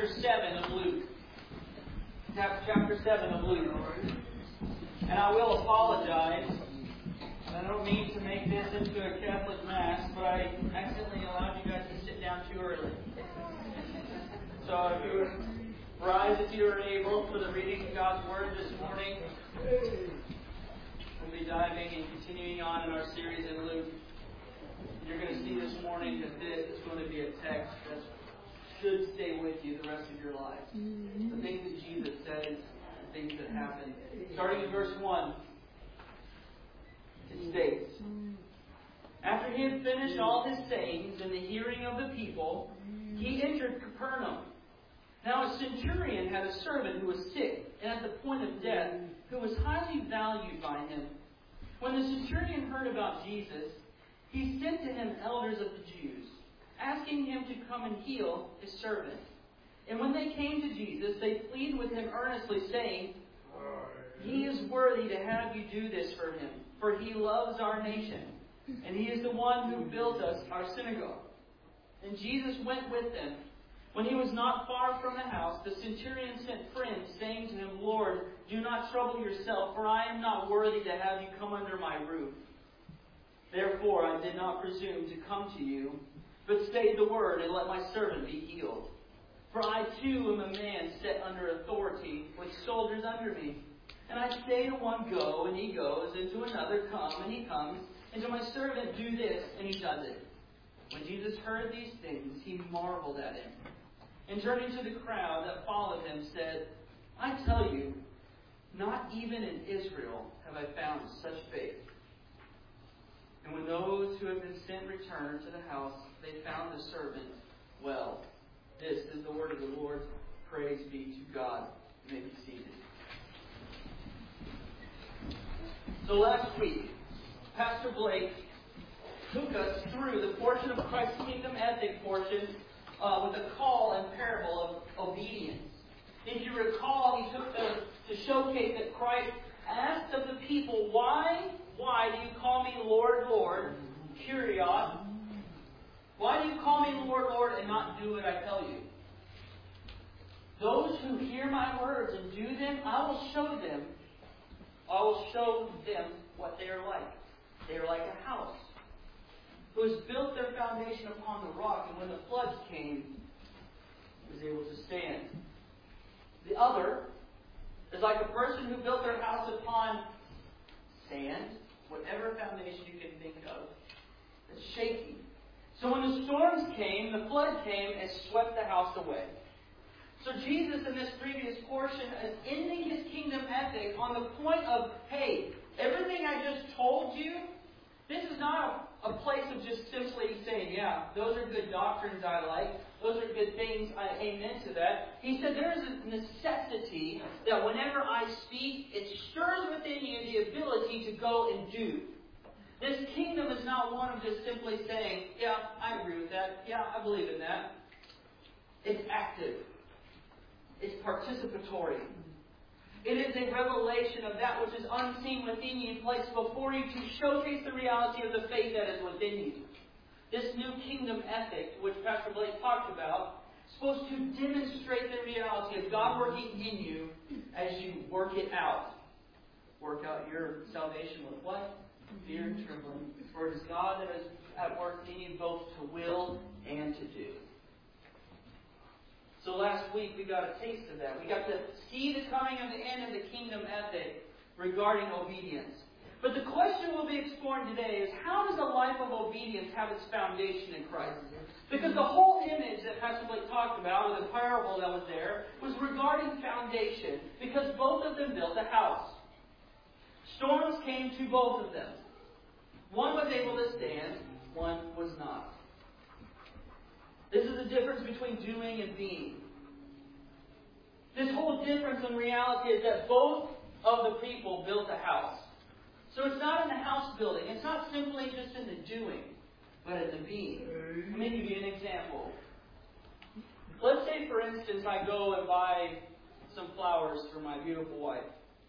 chapter 7 of Luke. Chapter 7 of Luke. And I will apologize. I don't mean to make this into a Catholic Mass, but I accidentally allowed you guys to sit down too early. So if you would rise if you are able for the reading of God's Word this morning. We'll be diving and continuing on in our series in Luke. You're going to see this morning that this is going to be a text that should stay with you the rest of your life. The things that Jesus says, the things that happen. Starting in verse 1, it states, After he had finished all his sayings in the hearing of the people, he entered Capernaum. Now a centurion had a servant who was sick and at the point of death, who was highly valued by him. When the centurion heard about Jesus, he sent to him elders of the Jews, asking him to come and heal his servant. And when they came to Jesus, they pleaded with him earnestly, saying, He is worthy to have you do this for him, for he loves our nation, and he is the one who built us our synagogue. And Jesus went with them. When he was not far from the house, the centurion sent friends, saying to him, Lord, do not trouble yourself, for I am not worthy to have you come under my roof. Therefore I did not presume to come to you, but say the word, and let my servant be healed. For I too am a man set under authority, with soldiers under me. And I say to one, go, and he goes, and to another, come, and he comes, and to my servant, do this, and he does it. When Jesus heard these things, he marveled at him. And turning to the crowd that followed him, said, I tell you, not even in Israel have I found such faith. And when those who had been sent returned to the house, they found the servant well. This is the word of the Lord. Praise be to God. You may be seated. So last week, Pastor Blake took us through the portion of Christ's kingdom ethic portion with a call and parable of obedience. If you recall, he took to showcase that Christ asked of the people, Why do you call me Lord, Lord? Kyrios. Why do you call me Lord, Lord, and not do what I tell you? Those who hear my words and do them, I will show them what they are like. They are like a house who has built their foundation upon the rock, and when the floods came, was able to stand. The other is like a person who built their house upon sand, whatever foundation you can think of, that's shaky. So when the storms came, the flood came and swept the house away. So Jesus in this previous portion is ending his kingdom ethic on the point of, hey, everything I just told you, this is not a place of just simply saying, yeah, those are good doctrines I like. Those are good things. I amen to that. He said there is a necessity that whenever I speak, it stirs within you the ability to go and do. This kingdom is not one of just simply saying, yeah, I agree with that. Yeah, I believe in that. It's active. It's participatory. It is a revelation of that which is unseen within you, placed before you to showcase the reality of the faith that is within you. This new kingdom ethic, which Pastor Blake talked about, is supposed to demonstrate the reality of God working in you as you work it out. Work out your salvation with what? Fear and trembling. For it is God that is at work in you both to will and to do. So last week we got a taste of that. We got to see the coming of the end of the kingdom ethic regarding obedience. But the question we'll be exploring today is, how does a life of obedience have its foundation in Christ? Because the whole image that Pastor Blake talked about, or the parable that was there, was regarding foundation, because both of them built a house. Storms came to both of them. One was able to stand, one was not. This is the difference between doing and being. This whole difference in reality is that both of the people built a house. So it's not in the house building. It's not simply just in the doing, but in the being. Let me give you an example. Let's say, for instance, I go and buy some flowers for my beautiful wife.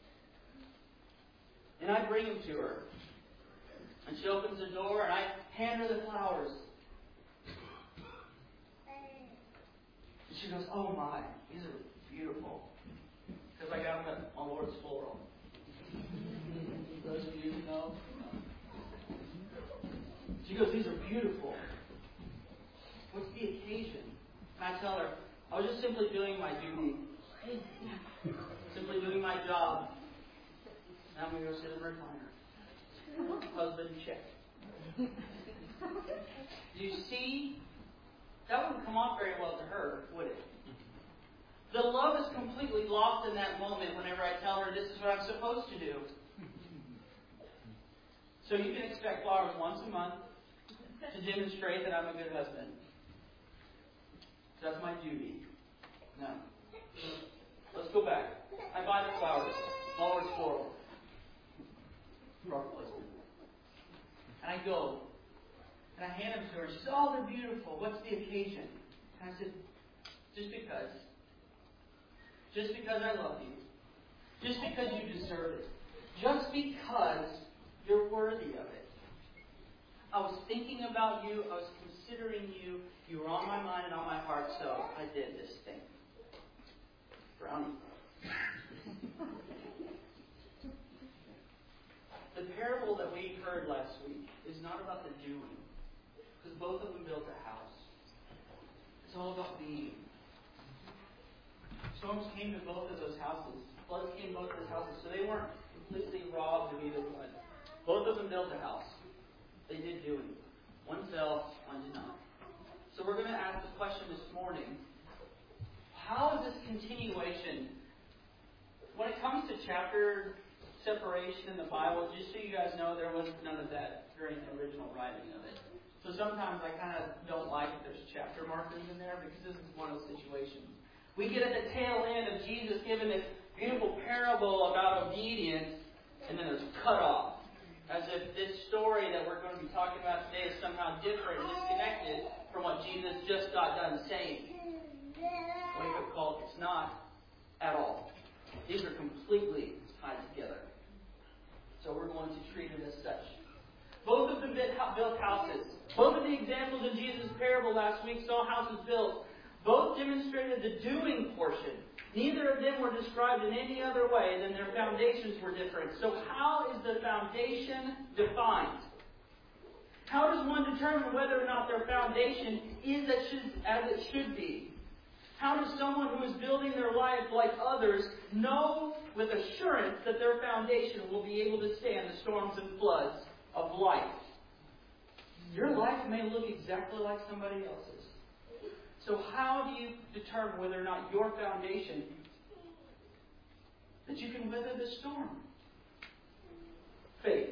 And I bring them to her. And she opens the door and I hand her the flowers. And she goes, oh my, these are beautiful. Because I got them at my Lord's floral. Those of you who know. She goes, these are beautiful. What's the occasion? And I tell her, I was just simply doing my duty. Simply doing my job. Now I'm going to go sit in the recliner. Husband, check. You see, that wouldn't come off very well to her, would it? The love is completely lost in that moment whenever I tell her this is what I'm supposed to do. So you can expect flowers once a month to demonstrate that I'm a good husband. That's my duty. No. Let's go back. I buy the flowers. Lord's floral. And I go. And I hand them to her. She says, oh, they're beautiful. What's the occasion? And I said, just because. Just because I love you. Just because you deserve it. Just because you're worthy of it. I was thinking about you. I was considering you. You were on my mind and on my heart, so I did this thing. Brownie. The parable that we heard last week is not about the doing. Because both of them built a house. It's all about being. Storms came to both of those houses. Floods came to both of those houses. So they weren't completely robbed of either one. Both of them built a house. They did doing. One fell, one did not. So we're going to ask the question this morning. How is this continuation? When it comes to chapter separation in the Bible, just so you guys know, there was none of that during the original writing of it. So sometimes I kind of don't like if there's chapter markers in there because this is one of those situations. We get at the tail end of Jesus giving this beautiful parable about obedience, and then it's cut off. As if this story that we're going to be talking about today is somehow different and disconnected from what Jesus just got done saying. Wake up call. It's not at all. These are completely tied together. So we're going to treat it as such. Both of them built houses. Both of the examples in Jesus' parable last week saw houses built. Both demonstrated the doing portion. Neither of them were described in any other way than their foundations were different. So how is the foundation defined? How does one determine whether or not their foundation is as it should be? How does someone who is building their life like others know with assurance that their foundation will be able to stand the storms and floods of life? Your life may look exactly like somebody else's. So how do you determine whether or not your foundation, that you can weather the storm? Faith.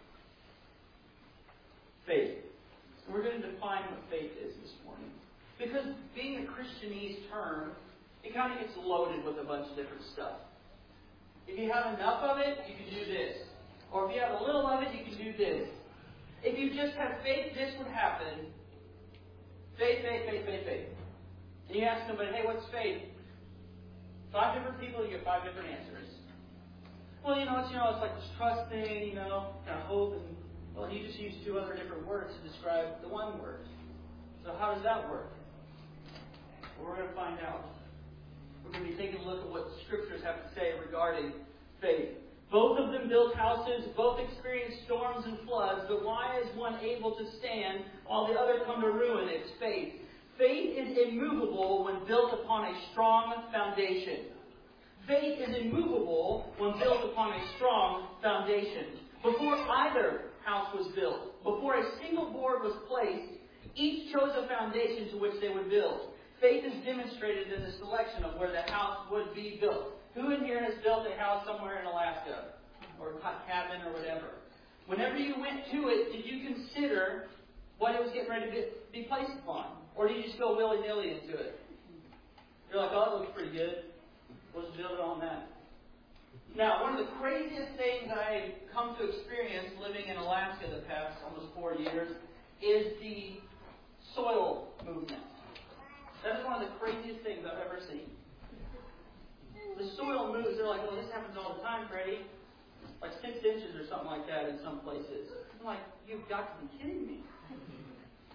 Faith. So we're going to define what faith is this morning. Because being a Christianese term, it kind of gets loaded with a bunch of different stuff. If you have enough of it, you can do this. Or if you have a little of it, you can do this. If you just have faith, this would happen. Faith, faith, faith, faith, faith. And you ask somebody, hey, what's faith? 5 different people, you get 5 different answers. Well, it's like this trust thing, kind of hope, and well, you just use 2 other different words to describe the one word. So how does that work? Well, we're going to find out. We're going to be taking a look at what the Scriptures have to say regarding faith. Both of them built houses, both experienced storms and floods, but why is one able to stand while the other come to ruin? It's faith. Faith is immovable when built upon a strong foundation. Faith is immovable when built upon a strong foundation. Before either house was built, before a single board was placed, each chose a foundation to which they would build. Faith is demonstrated in the selection of where the house would be built. Who in here has built a house somewhere in Alaska? Or a cabin or whatever? Whenever you went to it, did you consider what it was getting ready to be placed upon? Or did you just go willy-nilly into it? You're like, oh, that looks pretty good. We'll just build it on that. Now, one of the craziest things I've come to experience living in Alaska the past almost 4 years is the soil movement. That is one of the craziest things I've ever seen. The soil moves. They're like, well, this happens all the time, Freddie. Like 6 inches or something like that in some places. I'm like, you've got to be kidding me.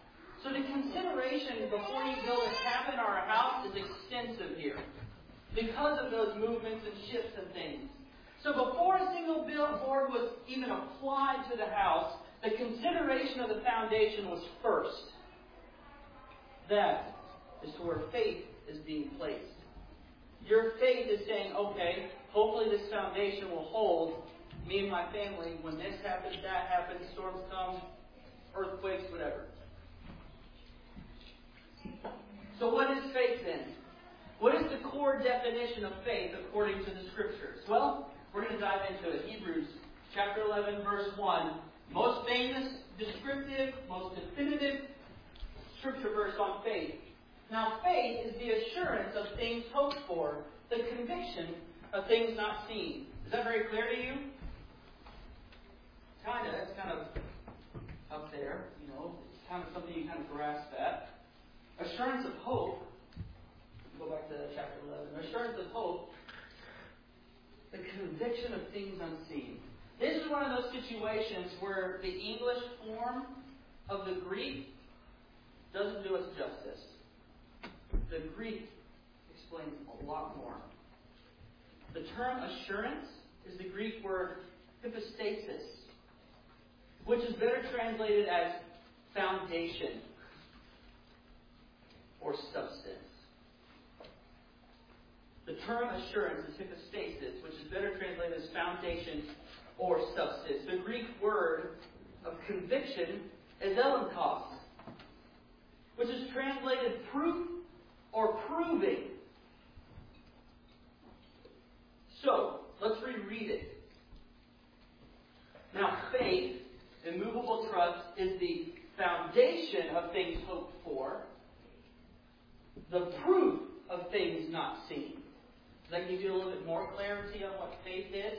So the consideration before you build a cabin or a house is extensive here, because of those movements and shifts and things. So before a single billboard was even applied to the house, the consideration of the foundation was first. That is to where faith is being placed. Your faith is saying, okay, hopefully this foundation will hold me and my family when this happens, that happens, storms come, earthquakes, whatever. So what is faith then? What is the core definition of faith according to the Scriptures? Well, we're going to dive into it. Hebrews chapter 11, verse 1. Most famous, descriptive, most definitive Scripture verse on faith. Now, faith is the assurance of things hoped for, the conviction of things not seen. Is that very clear to you? Kind of. It's kind of up there. It's kind of something you kind of grasp at. Assurance of hope. Go back to chapter 11. Assurance of hope. The conviction of things unseen. This is one of those situations where the English form of the Greek doesn't do us justice. The Greek explains a lot more. The term assurance is the Greek word hypostasis, which is better translated as foundation or substance. The term assurance is hypostasis, which is better translated as foundation or substance. The Greek word of conviction is elenkos, which is translated proof or proving. So, let's reread it. Now, faith, immovable trust, is the foundation of things hoped for, the proof of things not seen. Does that give you a little bit more clarity on what faith is?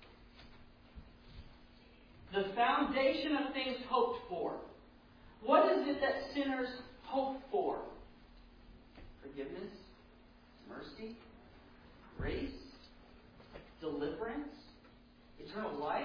The foundation of things hoped for. What is it that sinners hope for? Forgiveness, mercy, grace, deliverance, eternal life.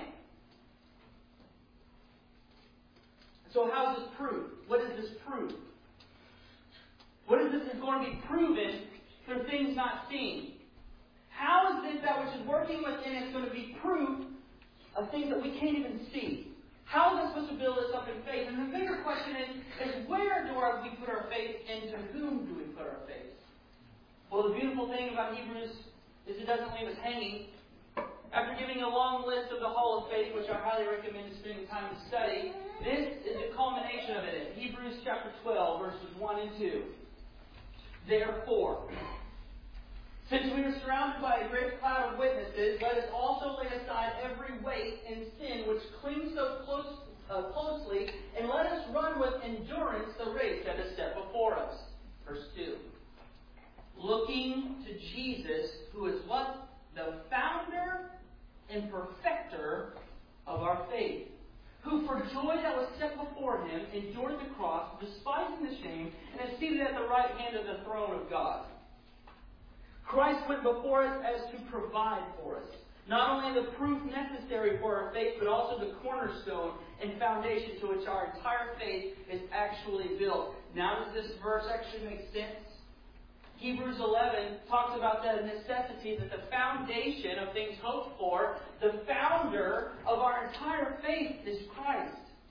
So how is this proved? What is this proof? What is this going to be proven through things not seen? How is this that which is working within us going to be proof of things that we can't even see? How is that supposed to build us up in faith? And the bigger question is where do we put our faith and to whom do we put our faith? Well, the beautiful thing about Hebrews is it doesn't leave us hanging. After giving a long list of the Hall of Faith, which I highly recommend spending time to study, this is the culmination of it. Hebrews chapter 12, verses 1 and 2. Therefore, since we are surrounded by a great cloud of witnesses, let us also lay aside every weight and sin which clings so closely, and let us run with endurance the race that is set before us. Verse 2. Looking to Jesus, who is what? The founder and perfecter of our faith, who for joy that was set before him endured the cross, despising the shame, and is seated at the right hand of the throne of God. Christ went before us as to provide for us, not only the proof necessary for our faith, but also the cornerstone and foundation to which our entire faith is actually built. Now does this verse actually make sense? Hebrews 11 talks about the necessity that the foundation of things hoped for, the founder of our entire faith is Christ.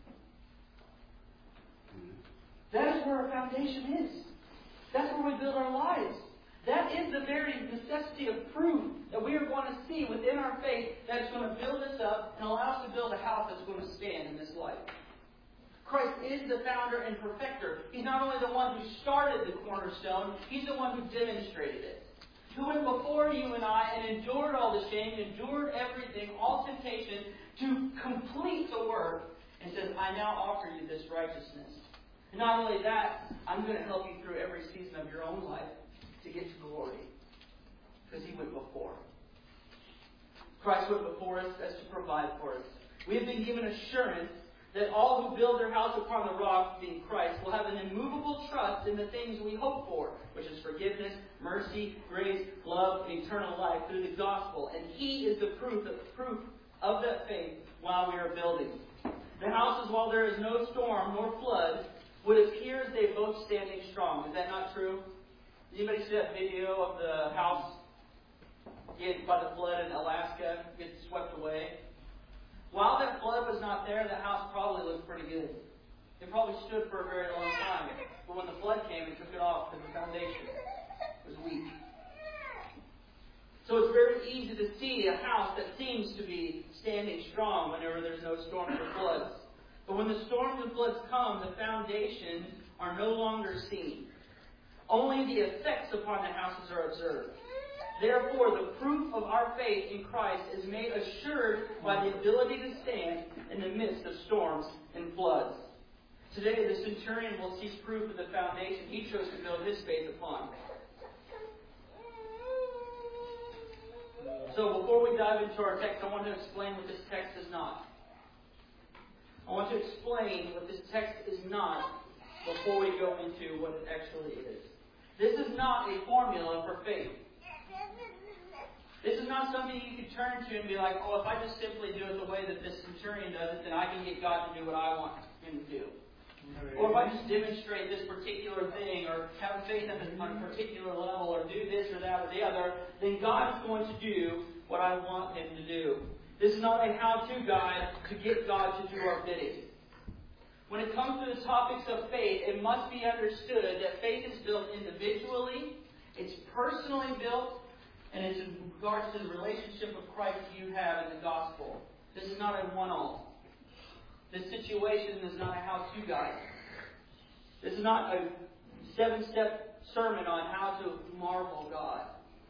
That is where our foundation is. That's where we build our lives. That is the very necessity of proof that we are going to see within our faith that is going to build us up and allow us to build a house that's going to stand in this life. Christ is the founder and perfecter. He's not only the one who started the cornerstone, He's the one who demonstrated it. Who went before you and I and endured all the shame, endured everything, all temptation, to complete the work, and says, I now offer you this righteousness. And not only that, I'm going to help you through every season of your own life to get to glory. Because He went before. Christ went before us as to provide for us. We have been given assurance that all who build their house upon the rock, being Christ, will have an immovable trust in the things we hope for, which is forgiveness, mercy, grace, love, and eternal life through the gospel. And He is the proof of that faith while we are building. The houses, while there is no storm nor flood, would appear as they both standing strong. Is that not true? Anybody see that video of the house hit by the flood in Alaska, gets swept away? While that flood was not there, the house probably looked pretty good. It probably stood for a very long time. But when the flood came, it took it off because the foundation was weak. So it's very easy to see a house that seems to be standing strong whenever there's no storms or floods. But when the storms and floods come, the foundations are no longer seen. Only the effects upon the houses are observed. Therefore, the proof of our faith in Christ is made assured by the ability to stand in the midst of storms and floods. Today, the centurion will seek proof of the foundation he chose to build his faith upon. So, before we dive into our text, I want to explain what this text is not. I want to explain what this text is not before we go into what it actually is. This is not a formula for faith. This is not something you can turn to and be like, oh, if I just simply do it the way that this centurion does it, then I can get God to do what I want him to do. Or if I just demonstrate this particular thing, or have faith on a particular level, or do this or that or the other, then God is going to do what I want him to do. This is not a how-to guide to get God to do our bidding. When it comes to the topics of faith, it must be understood that faith is built individually, it's personally built, and it's in regards to the relationship of Christ you have in the gospel. This is not a one-all. This situation is not a how-to guide. This is not a 7-step sermon on how to marvel God.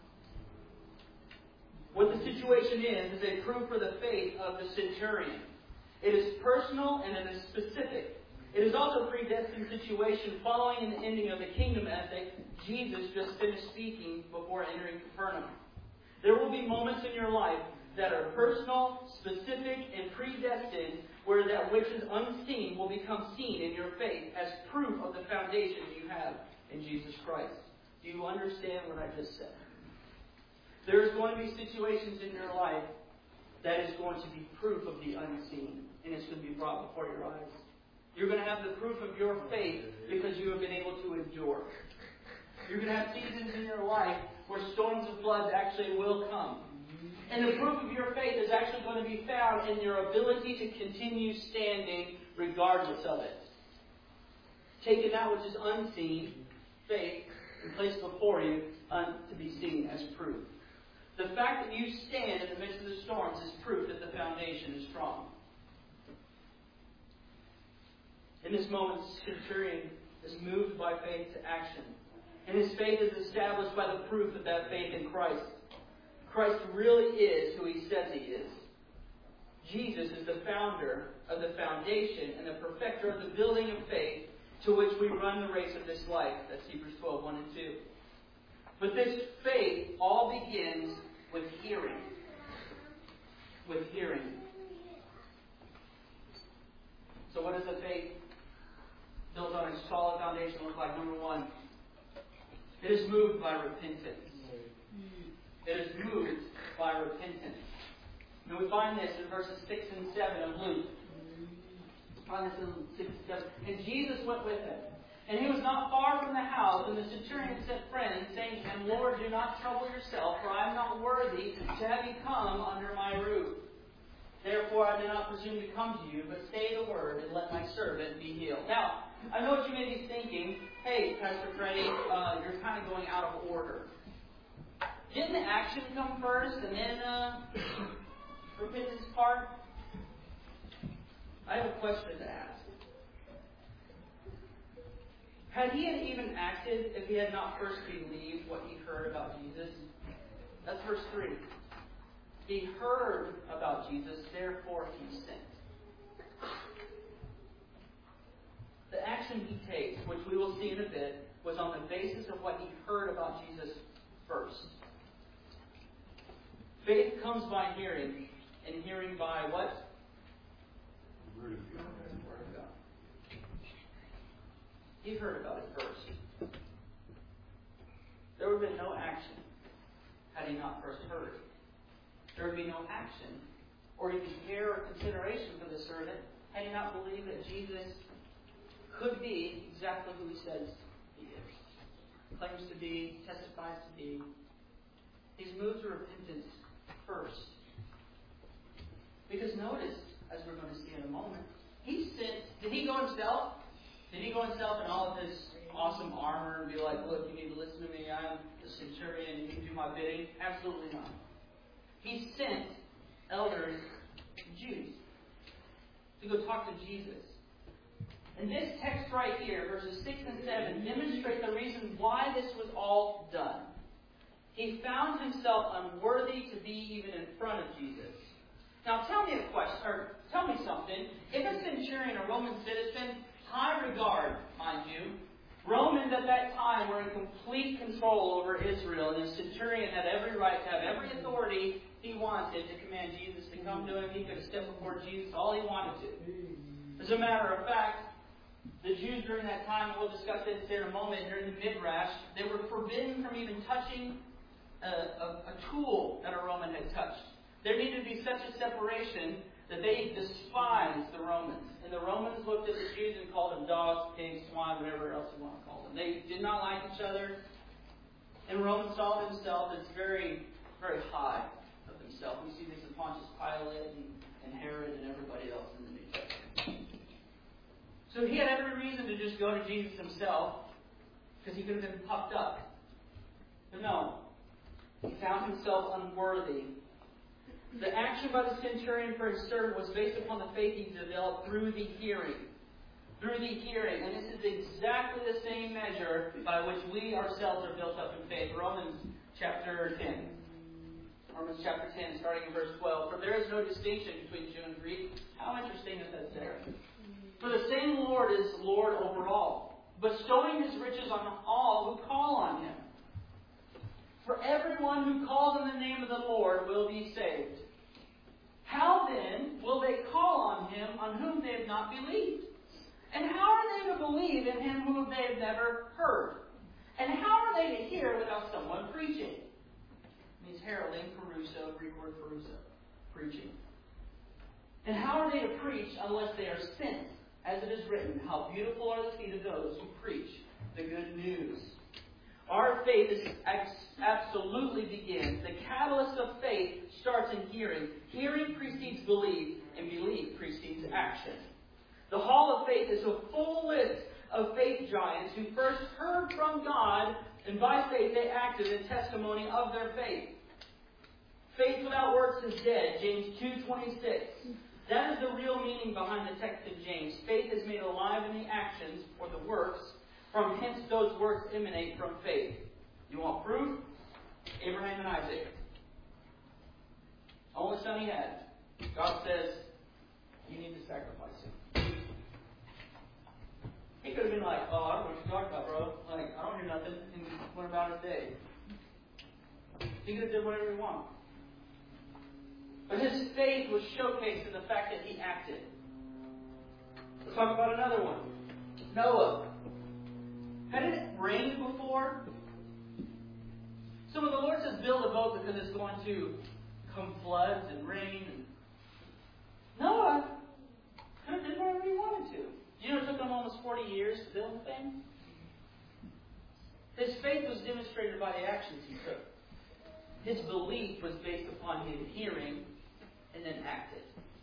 What the situation is a proof for the faith of the centurion. It is personal and it is specific. It is also a predestined situation following the ending of the kingdom ethic Jesus just finished speaking before entering Capernaum. There will be moments in your life that are personal, specific, and predestined, where that which is unseen will become seen in your faith as proof of the foundation you have in Jesus Christ. Do you understand what I just said? There's going to be situations in your life that is going to be proof of the unseen, and it's going to be brought before your eyes. You're going to have the proof of your faith because you have been able to endure. You're going to have seasons in your life where storms and floods actually will come. And the proof of your faith is actually going to be found in your ability to continue standing regardless of it. Taking that which is unseen, faith, and placed before you to be seen as proof. The fact that you stand in the midst of the storms is proof that the foundation is strong. In this moment, the centurion is moved by faith to action. And his faith is established by the proof of that faith in Christ. Christ really is who he says he is. Jesus is the founder of the foundation and the perfecter of the building of faith to which we run the race of this life. That's Hebrews 12, 1 and 2. But this faith all begins with hearing. With hearing. So what does the faith built on a solid foundation look like? Number one, it is moved by repentance. It is moved by repentance. And we find this in verses 6 and 7 of Luke. We find this in 6 and 7. And Jesus went with him. And he was not far from the house, and the centurion sent friends, saying to him, Lord, do not trouble yourself, for I am not worthy to have you come under my roof. Therefore I may not presume to come to you, but say the word, and let my servant be healed. Now, I know what you may be thinking. Hey, Pastor Freddie, you're kind of going out of order. Didn't the action come first, and then repentance part? I have a question to ask. Had he even acted if he had not first believed what he heard about Jesus? That's verse 3. He heard about Jesus, therefore he sent. The action he takes, which we will see in a bit, was on the basis of what he heard about Jesus first. Faith comes by hearing, and hearing by what? The Word of God. He heard about it first. There would have been no action had he not first heard. There would be no action or even care or consideration for the servant had he not believed that Jesus could be exactly who he says he is. Claims to be, testifies to be. He's moved to repentance first. Because notice, as we're going to see in a moment, he sent. Did he go himself? Did he go himself in all of his awesome armor and be like, look, you need to listen to me, I'm the centurion, you can do my bidding? Absolutely not. He sent elders, Jews, to go talk to Jesus. And this text right here, verses 6 and 7, demonstrate the reason why this was all done. He found himself unworthy to be even in front of Jesus. Now tell me a question, or tell me something. If a centurion, a Roman citizen, high regard, mind you, Romans at that time were in complete control over Israel, and the centurion had every right to have every authority he wanted to command Jesus to come to him. He could have stepped before Jesus all he wanted to. As a matter of fact, the Jews during that time, and we'll discuss this here in a moment, during the Midrash, they were forbidden from even touching a tool that a Roman had touched. There needed to be such a separation that they despised the Romans. And the Romans looked at the Jews and called them dogs, pigs, swine, whatever else you want to call them. They did not like each other. And Romans saw themselves as very, very high of themselves. We see this in Pontius Pilate and Herod and everybody else in the New Testament. So he had every reason to just go to Jesus himself, because he could have been puffed up. But no. He found himself unworthy. The action by the centurion for his servant was based upon the faith he developed through the hearing. Through the hearing. And this is exactly the same measure by which we ourselves are built up in faith. Romans chapter 10. Romans chapter 10, starting in verse 12. For there is no distinction between Jew and Greek. How interesting is that there? For the same Lord is Lord over all, bestowing his riches on all who call on him. For everyone who calls on the name of the Lord will be saved. How then will they call on him on whom they have not believed? And how are they to believe in him whom they have never heard? And how are they to hear without someone preaching? It means heralding, parousia, Greek word parousia, preaching. And how are they to preach unless they are sent? As it is written, how beautiful are the feet of those who preach the good news. Our faith absolutely begins. The catalyst of faith starts in hearing. Hearing precedes belief, and belief precedes action. The Hall of Faith is a full list of faith giants who first heard from God, and by faith they acted in testimony of their faith. Faith without works is dead, James 2:26. That is the real meaning behind the text of James. Faith is made alive in the actions, or the works. From hence those works emanate from faith. You want proof? Abraham and Isaac. Only son he had. God says, you need to sacrifice him. He could have been like, oh, I don't know what you're talking about, bro. Like, I don't hear nothing. And went about his day. He could have did whatever he wanted. But his faith was showcased in the fact that he acted. Let's talk about another one. Noah. Hadn't it rained before? So when the Lord says build a boat because it's going to come floods and rain, Noah could have done whatever he wanted to. You know it took him almost 40 years to build the thing? His faith was demonstrated by the actions he took. His belief was based upon him hearing and then acted.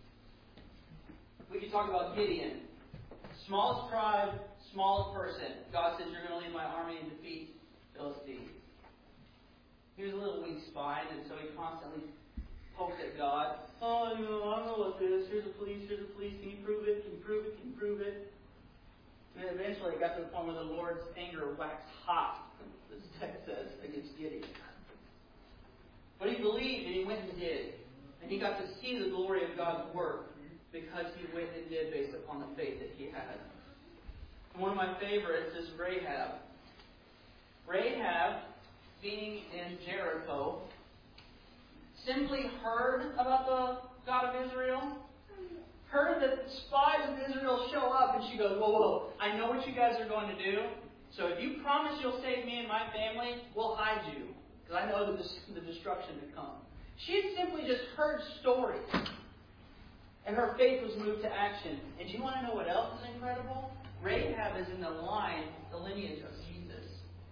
We could talk about Gideon. Smallest tribe, smallest person. God says, you're going to lead my army and defeat Philistines. He was a little weak-spined, and so he constantly poked at God. Oh, I don't know what this is. Here's the police. Can you prove it? Can you prove it? And eventually it got to the point where the Lord's anger waxed hot, this text says, against Gideon. But he believed and he went and did. And he got to see the glory of God's work because he went and did based upon the faith that he had. And one of my favorites is Rahab. Rahab, being in Jericho, simply heard about the God of Israel, heard that spies of Israel show up, and she goes, whoa, I know what you guys are going to do. So if you promise you'll save me and my family, we'll hide you. Because I know the destruction to come. She had simply just heard stories. And her faith was moved to action. And do you want to know what else is incredible? Rahab is in the lineage of Jesus.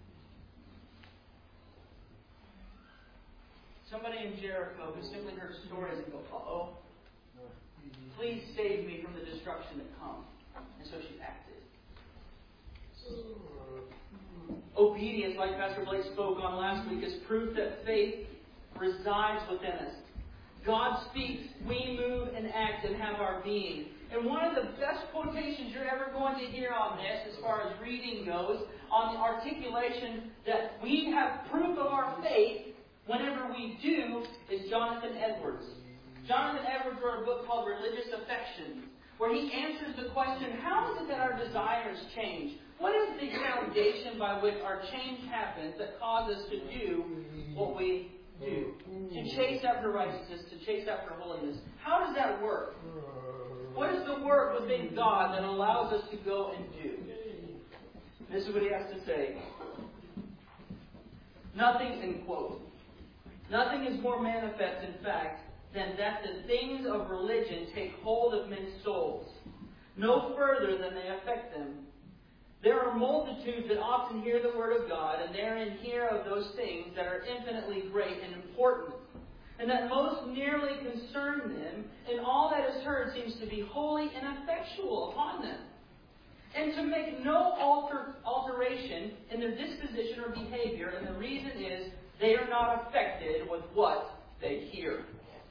Somebody in Jericho who simply heard stories and go, uh-oh, please save me from the destruction that comes. And so she acted. Obedience, like Pastor Blake spoke on last week, is proof that faith resides within us. God speaks, we move and act and have our being. And one of the best quotations you're ever going to hear on this, as far as reading goes, on the articulation that we have proof of our faith whenever we do, is Jonathan Edwards. Jonathan Edwards wrote a book called Religious Affection, where he answers the question, how is it that our desires change? What is the foundation by which our change happens that causes us to do what we do? To chase after righteousness, to chase after holiness. How does that work? What is the work within God that allows us to go and do? This is what he has to say. Nothing, end quote. Nothing is more manifest, in fact, than that the things of religion take hold of men's souls, no further than they affect them. There are multitudes that often hear the Word of God, and therein hear of those things that are infinitely great and important, and that most nearly concern them, and all that is heard seems to be wholly ineffectual upon them, and to make no alteration in their disposition or behavior, and the reason is they are not affected with what they hear.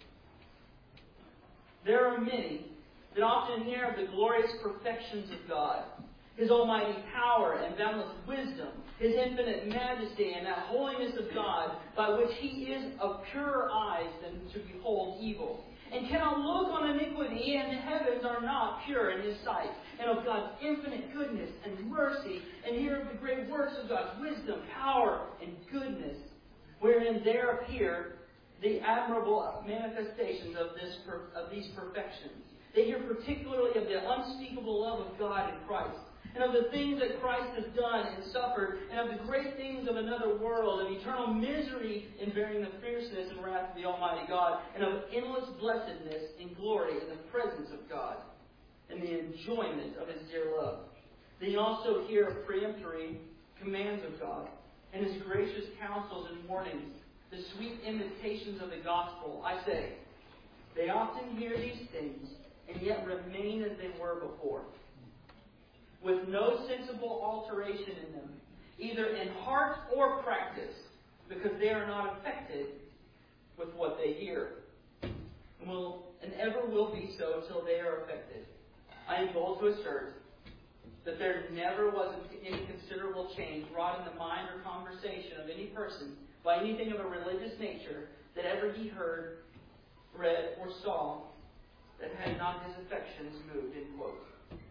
There are many that often hear of the glorious perfections of God, His almighty power and boundless wisdom, His infinite majesty and that holiness of God by which He is of purer eyes than to behold evil, and cannot look on iniquity, and the heavens are not pure in His sight, and of God's infinite goodness and mercy, and hear of the great works of God's wisdom, power, and goodness, wherein there appear the admirable manifestations of these perfections. They hear particularly of the unspeakable love of God in Christ, and of the things that Christ has done and suffered, and of the great things of another world, of eternal misery in bearing the fierceness and wrath of the Almighty God, and of endless blessedness and glory in the presence of God, and the enjoyment of His dear love. They also hear of peremptory commands of God, and His gracious counsels and warnings, the sweet invitations of the gospel. I say, they often hear these things, and yet remain as they were before, with no sensible alteration in them, either in heart or practice, because they are not affected with what they hear, and ever will be so till they are affected. I am bold to assert that there never was any considerable change wrought in the mind or conversation of any person by anything of a religious nature that ever he heard, read, or saw that had not his affections moved, end quote.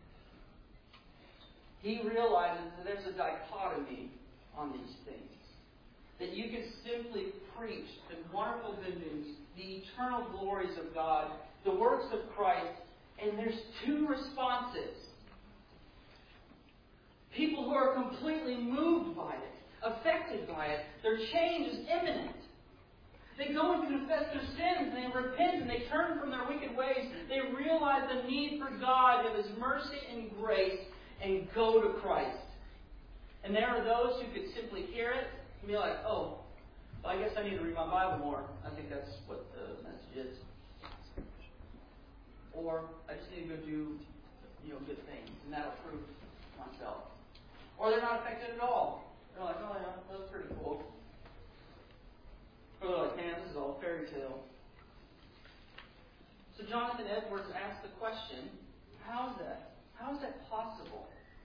He realizes that there's a dichotomy on these things. That you could simply preach the wonderful good news, the eternal glories of God, the works of Christ, and there's two responses. People who are completely moved by it, affected by it. Their change is imminent. They go and confess their sins, and they repent, and they turn from their wicked ways. They realize the need for God, of His mercy and grace, and go to Christ. And there are those who could simply hear it and be like, oh, well, I guess I need to read my Bible more. I think that's what the message is. Or I just need to go do, good things, and that'll prove myself. Or they're not affected at all. They're like, oh yeah, that's pretty cool. Or they're like, man, this is all fairy tale. So Jonathan Edwards asked the question, how is that? How is that possible?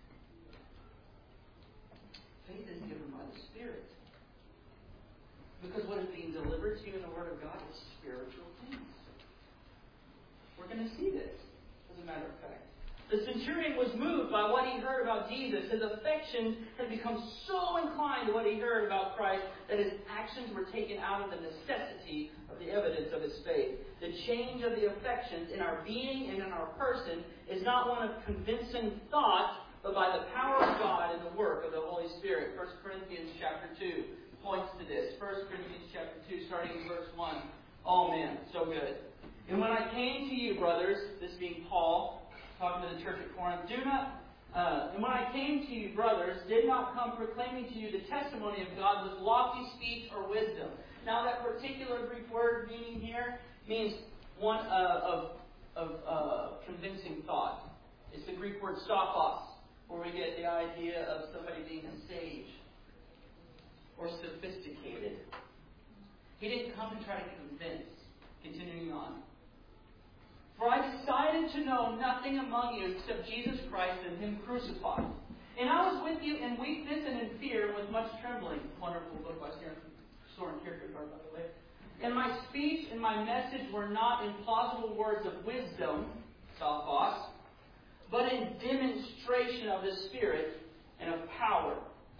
Faith is given by the Spirit. Because what is being delivered to you in the Word of God is spiritual things. We're going to see this, as a matter of fact. The centurion was moved by what he heard about Jesus. His affections had become so inclined to what he heard about Christ that his actions were taken out of the necessity of the evidence of his faith. The change of the affections in our being and in our person is not one of convincing thought, but by the power of God and the work of the Holy Spirit. 1 Corinthians chapter 2 points to this. 1 Corinthians chapter 2, starting in verse 1. Oh man, so good. And when I came to you, brothers, this being Paul, talking to the church at Corinth, do not And when I came to you, brothers, did not come proclaiming to you the testimony of God with lofty speech or wisdom. Now that particular Greek word meaning here means one of convincing thought. It's the Greek word sophos, where we get the idea of somebody being a sage or sophisticated. He didn't come and try to convince. Continuing on. For I decided to know nothing among you except Jesus Christ and Him crucified. And I was with you in weakness and in fear and with much trembling. Wonderful book by Soren Kierkegaard, by the way. And my speech and my message were not in plausible words of wisdom, sophos, but in demonstration of the Spirit and of power.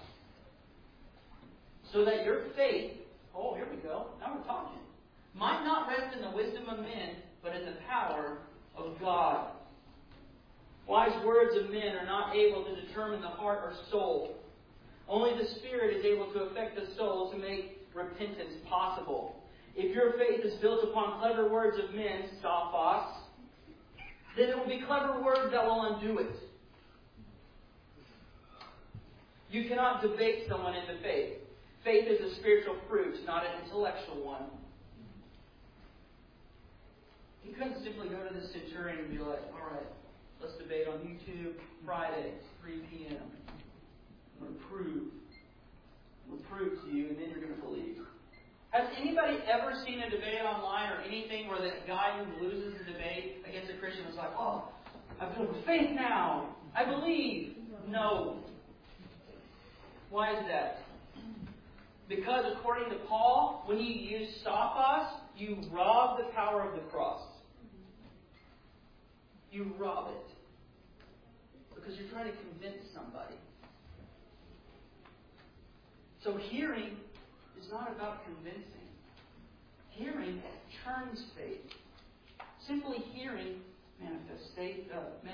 So that your faith, oh, here we go, now we're talking, might not rest in the wisdom of men, but in the power of God. Wise words of men are not able to determine the heart or soul. Only the Spirit is able to affect the soul to make repentance possible. If your faith is built upon clever words of men, sophos, then it will be clever words that will undo it. You cannot debate someone into faith. Faith is a spiritual fruit, not an intellectual one. He couldn't simply go to the centurion and be like, all right, let's debate on YouTube Friday, 3 p.m. I'm going to prove to you, and then you're going to believe. Has anybody ever seen a debate online or anything where the guy who loses the debate against a Christian was like, oh, I've built faith now. I believe. No. Why is that? Because according to Paul, when you use sophos, you rob the power of the cross. You rob it. Because you're trying to convince somebody. So hearing is not about convincing. Hearing turns faith. Simply hearing manifests faith.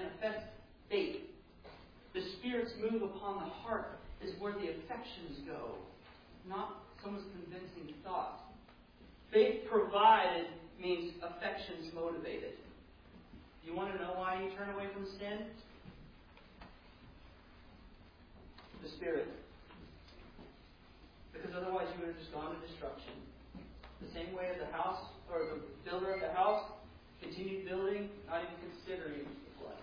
The Spirit's move upon the heart is where the affections go, not someone's convincing thought. Faith provided means affections motivated. Do you want to know why you turn away from sin? The Spirit. Because otherwise you would have just gone to destruction. The same way the house, or the builder of the house, continued building, not even considering the flood.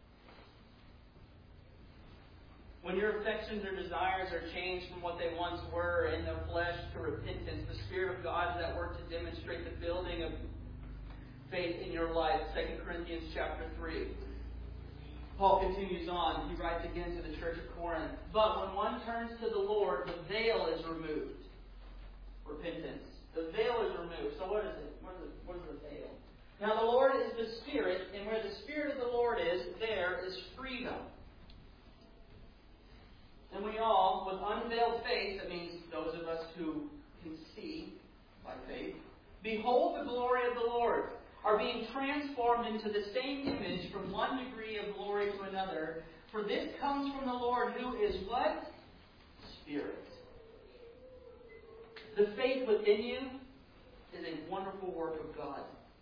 When your affections or desires are changed from what they once were in the flesh to repentance, the Spirit of God is at work to demonstrate the building of faith in your life. 2 Corinthians chapter 3. Paul continues on. He writes again to the church of Corinth. But when one turns to the Lord, the veil is removed. Repentance. The veil is removed. So what is it? What is the veil? Now the Lord is the Spirit, and where the Spirit of the Lord is, there is freedom. And we all, with unveiled face, that means those of us who can see by faith, behold the glory of the Lord, are being transformed into the same image from one degree of glory to another. For this comes from the Lord, who is what? Spirit. The faith within you is a wonderful work of God.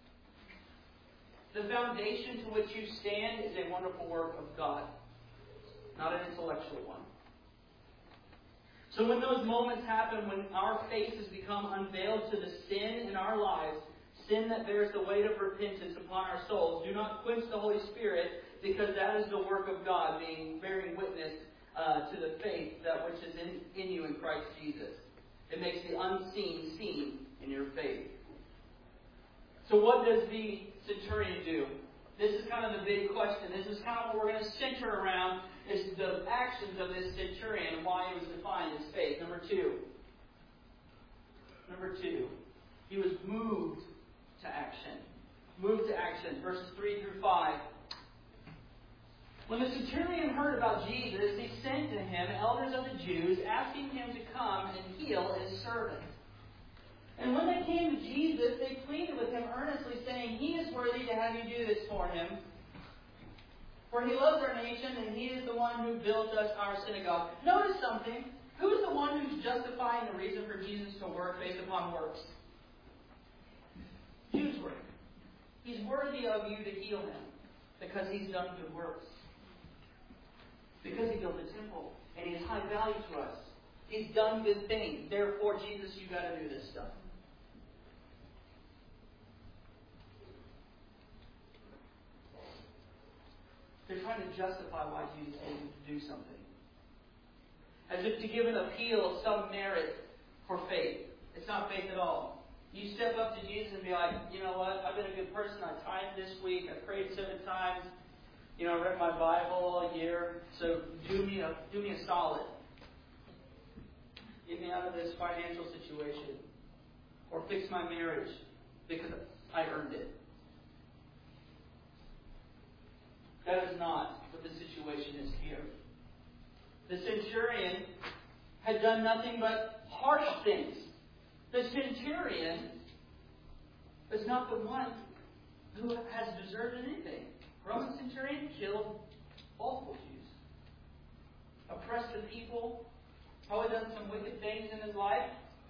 The foundation to which you stand is a wonderful work of God, not an intellectual one. So when those moments happen, when our faces become unveiled to the sin in our lives, sin that bears the weight of repentance upon our souls, do not quench the Holy Spirit, because that is the work of God, bearing witness to the faith that which is in you in Christ Jesus. It makes the unseen seen in your faith. So what does the centurion do? This is kind of the big question. This is kind of what we're going to center around, is the actions of this centurion and why he was defined as faith. Number two, he was moved to action. Moved to action. Verses 3 through 5. When the centurion heard about Jesus, he sent to him elders of the Jews, asking him to come and heal his servant. And when they came to Jesus, they pleaded with him earnestly, saying, He is worthy to have you do this for him. For he loves our nation, and he is the one who built us our synagogue. Notice something. Who's the one who's justifying the reason for Jesus to work based upon works? He's worthy. He's worthy of you to heal him because he's done good works. Because He built the temple. And He has high value to us. He's done good things. Therefore, Jesus, you got to do this stuff. They're trying to justify why Jesus needed to do something. As if to give an appeal of some merit for faith. It's not faith at all. You step up to Jesus and be like, you know what, I've been a good person. I tithed this week. I prayed 7 times. I read my Bible a year. So do me a solid. Get me out of this financial situation. Or fix my marriage because I earned it. That is not what the situation is here. The centurion had done nothing but harsh things. The centurion is not the one who has deserved anything. Roman centurion killed multiple Jews. Oppressed the people. Probably done some wicked things in his life.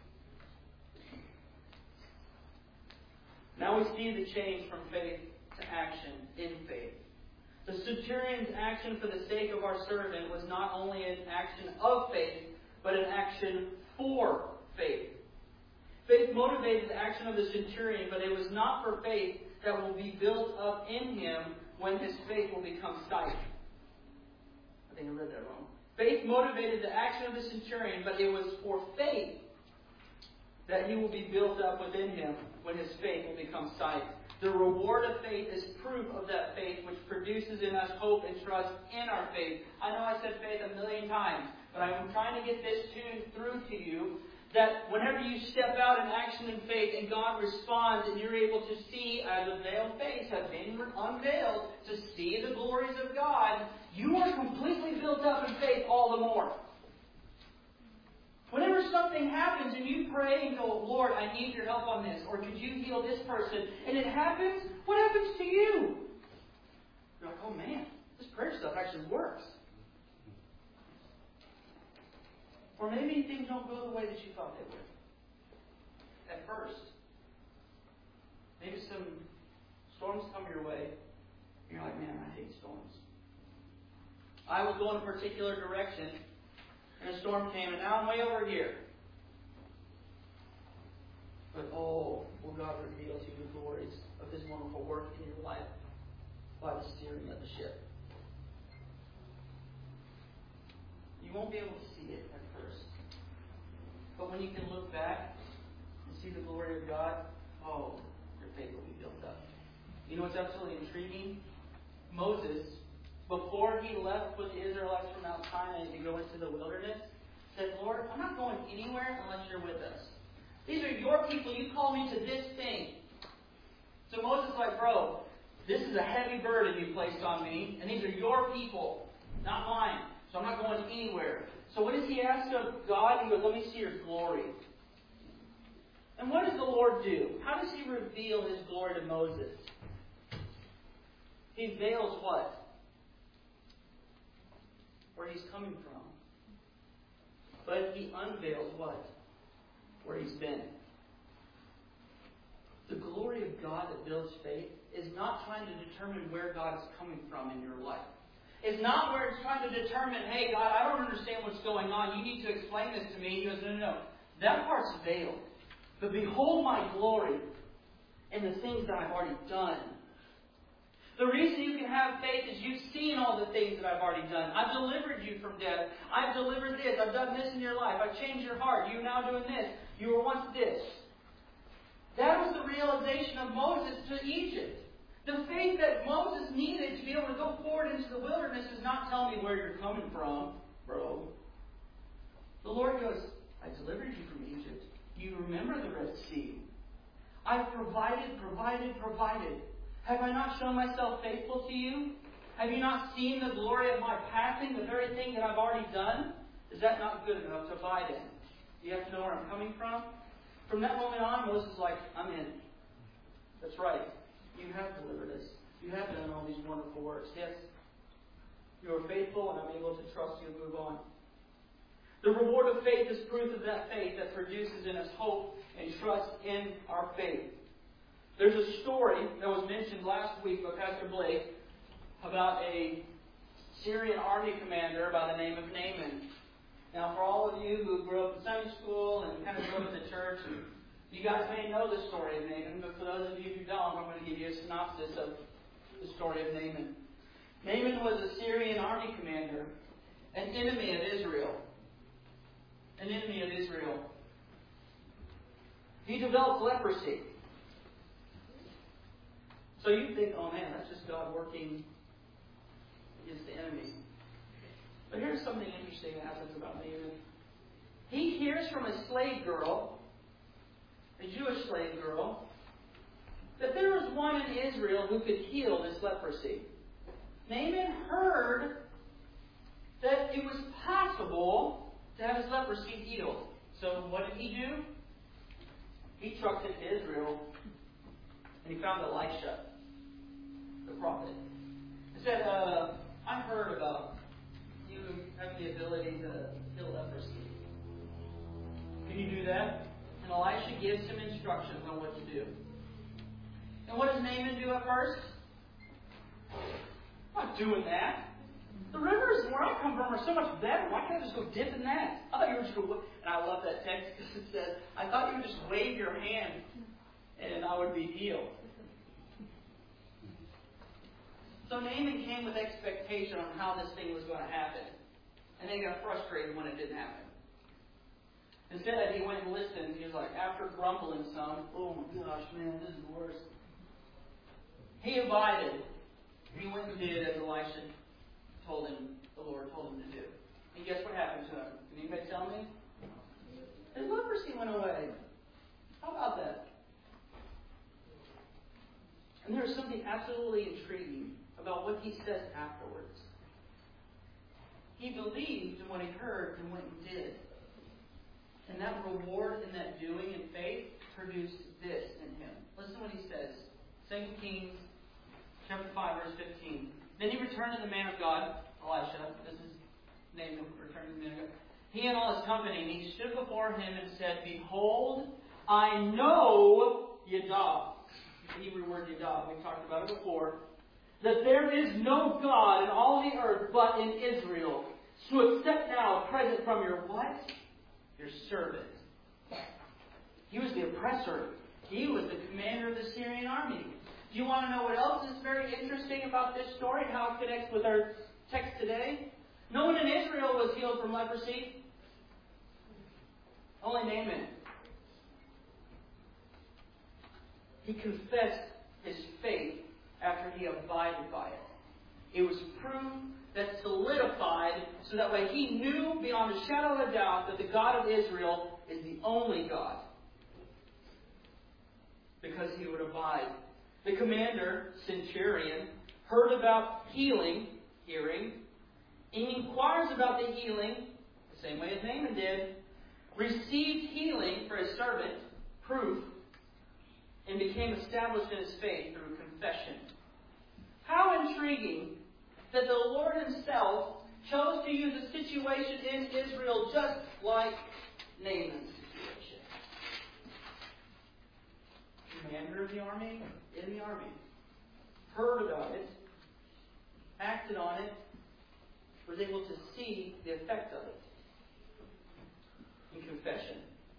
Now we see the change from faith to action in faith. The centurion's action for the sake of our servant was not only an action of faith, but an action for faith. Faith motivated the action of the centurion, but it was not for faith that will be built up in him when his faith will become sight. I think I read that wrong. Faith motivated the action of the centurion, but it was for faith that he will be built up within him when his faith will become sight. The reward of faith is proof of that faith, which produces in us hope and trust in our faith. I know I said faith a million times, but I'm trying to get this through to you, that whenever you step out in action in faith and God responds and you're able to see as a veiled face has been unveiled, to see the glories of God, you are completely built up in faith all the more. Whenever something happens and you pray and go, Lord, I need your help on this, or could you heal this person, and it happens, what happens to you? You're like, oh man, this prayer stuff actually works. Or maybe things don't go the way that you thought they would at first. Maybe some storms come your way, and you're like, man, I hate storms. I was going a particular direction, and a storm came, and now I'm way over here. But will God reveal to you the glories of His wonderful work in your life by the steering of the ship. You won't be able to see it at first. But when you can look back and see the glory of God, your faith will be built up. You know what's absolutely intriguing? Moses, before he left with the Israelites from Mount Sinai to go into the wilderness, said, Lord, I'm not going anywhere unless you're with us. These are your people. You call me to this thing. So Moses is like, bro, this is a heavy burden you placed on me, and these are your people, not mine. So I'm not going anywhere. So what does he ask of God? He goes, let me see your glory. And what does the Lord do? How does He reveal His glory to Moses? He veils what? Where he's coming from. But He unveils what? Where he's been. The glory of God that builds faith is not trying to determine where God is coming from in your life. It's not where it's trying to determine, hey, God, I don't understand what's going on. You need to explain this to me. He goes, no. That part's veiled. But behold my glory and the things that I've already done. The reason you can have faith is you've seen all the things that I've already done. I've delivered you from death. I've delivered this. I've done this in your life. I've changed your heart. You're now doing this. You were once this. That was the realization of Moses to Egypt. The faith that Moses needed to be able to go forward into the wilderness is not tell me where you're coming from, bro. The Lord goes, I delivered you from Egypt. You remember the Red Sea. I've provided. Have I not shown myself faithful to you? Have you not seen the glory of my passing, the very thing that I've already done? Is that not good enough to abide in? You have to know where I'm coming from? From that moment on, Moses is like, I'm in. That's right. You have delivered us. You have done all these wonderful works. Yes, you are faithful, and I'm able to trust you and move on. The reward of faith is proof of that faith that produces in us hope and trust in our faith. There's a story that was mentioned last week by Pastor Blake about a Syrian army commander by the name of Naaman. Now, for all of you who grew up in Sunday school and kind of grew up in the church, you guys may know the story of Naaman, but for those of you who don't, I'm going to give you a synopsis of the story of Naaman. Naaman was a Syrian army commander, an enemy of Israel. An enemy of Israel. He developed leprosy. So you think, oh man, that's just God working against the enemy. But here's something interesting that happens about Naaman. He hears from a slave girl, a Jewish slave girl, that there was one in Israel who could heal this leprosy. Naaman heard that it was possible to have his leprosy healed. So what did he do? He trucked it to Israel, and he found Elisha, the prophet. He said, I heard about you having the ability to heal leprosy. Can you do that? And Elisha gives him instructions on what to do. And what does Naaman do at first? I'm not doing that. The rivers where I come from are so much better. Why can't I just go dip in that? I thought you were just going to, and I love that text because it says, I thought you would just wave your hand and I would be healed. So Naaman came with expectation on how this thing was going to happen. And they got frustrated when it didn't happen. Instead, he went and listened. He was like, after grumbling some, oh my gosh, man, this is the worst. He abided. He went and did as Elisha the Lord told him to do. And guess what happened to him? Can anybody tell me? His leprosy went away. How about that? And there's something absolutely intriguing about what he says afterwards. He believed in what he heard and went and did. And that reward in that doing in faith produced this in him. Listen to what he says. 2 Kings chapter 5, verse 15. Then he returned to the man of God, Elisha. This is named returning to the man of God. He and all his company, and he stood before him and said, Behold, I know Yada. The Hebrew word Yada, we talked about it before. That there is no God in all the earth but in Israel. So accept now a present from your what? Your servant. He was the oppressor. He was the commander of the Syrian army. Do you want to know what else is very interesting about this story? How it connects with our text today? No one in Israel was healed from leprosy. Only Naaman. He confessed his faith after he abided by it. It was proof that solidified so that way he knew beyond a shadow of a doubt that the God of Israel is the only God. Because he would abide. The commander, centurion, heard about hearing, and inquires about the healing, the same way as Naaman did, received healing for his servant, proof, and became established in his faith through confession. How intriguing that the Lord Himself chose to use a situation in Israel just like Naaman's situation. Commander of the army, in the army, heard about it, acted on it, was able to see the effect of it in confession.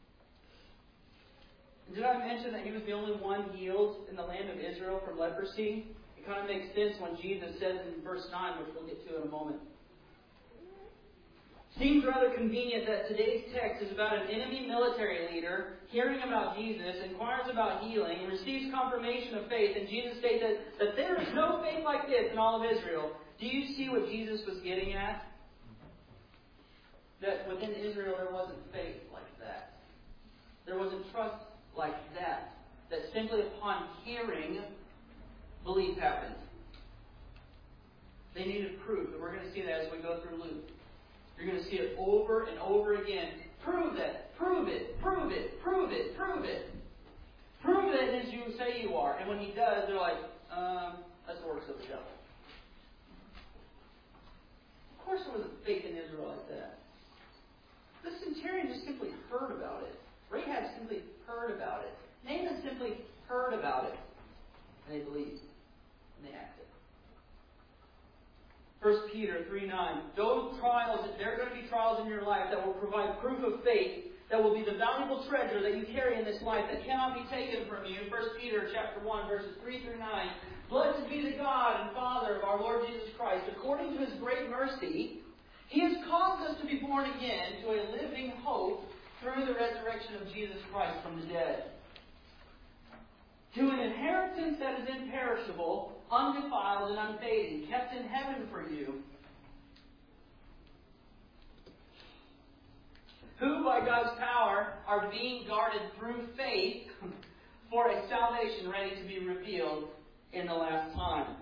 And did I mention that he was the only one healed in the land of Israel from leprosy? It kind of makes sense when Jesus says in verse 9, which we'll get to in a moment. Seems rather convenient that today's text is about an enemy military leader hearing about Jesus, inquires about healing, and receives confirmation of faith, and Jesus states that there is no faith like this in all of Israel. Do you see what Jesus was getting at? That within Israel there wasn't faith like that. There wasn't trust like that. That simply upon hearing, belief happened. They needed proof, and we're going to see that as we go through Luke. You're going to see it over and over again. Prove that. Prove it. Prove it. Prove it. Prove it. Prove it as you say you are. And when he does, they're like, that's the works of the devil. Of course there wasn't faith in Israel like that. The centurion just simply heard about it. Rahab simply heard about it. Naaman simply heard about it. And they believed. And they acted. 1 Peter 3:9. Those trials, there are going to be trials in your life that will provide proof of faith, that will be the valuable treasure that you carry in this life that cannot be taken from you. 1 Peter chapter 1, verses 3 through 9. Blessed be the God and Father of our Lord Jesus Christ. According to His great mercy, He has caused us to be born again to a living hope through the resurrection of Jesus Christ from the dead, to an inheritance that is imperishable, undefiled, and unfading, kept in heaven for you, who by God's power are being guarded through faith for a salvation ready to be revealed in the last time.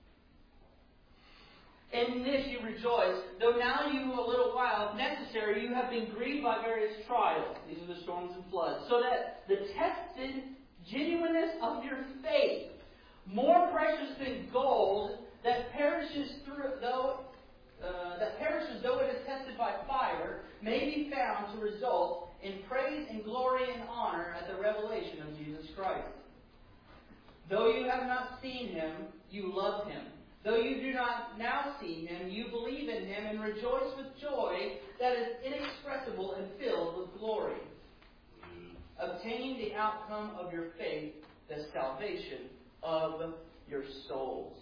In this you rejoice, though now you a little while, if necessary, you have been grieved by various trials. These are the storms and floods. So that the tested genuineness of your faith, more precious than gold, that perishes though it is tested by fire, may be found to result in praise and glory and honor at the revelation of Jesus Christ. Though you have not seen Him, you love Him. Though you do not now see Him, you believe in Him and rejoice with joy that is inexpressible and filled with glory, obtaining the outcome of your faith, the salvation of your souls.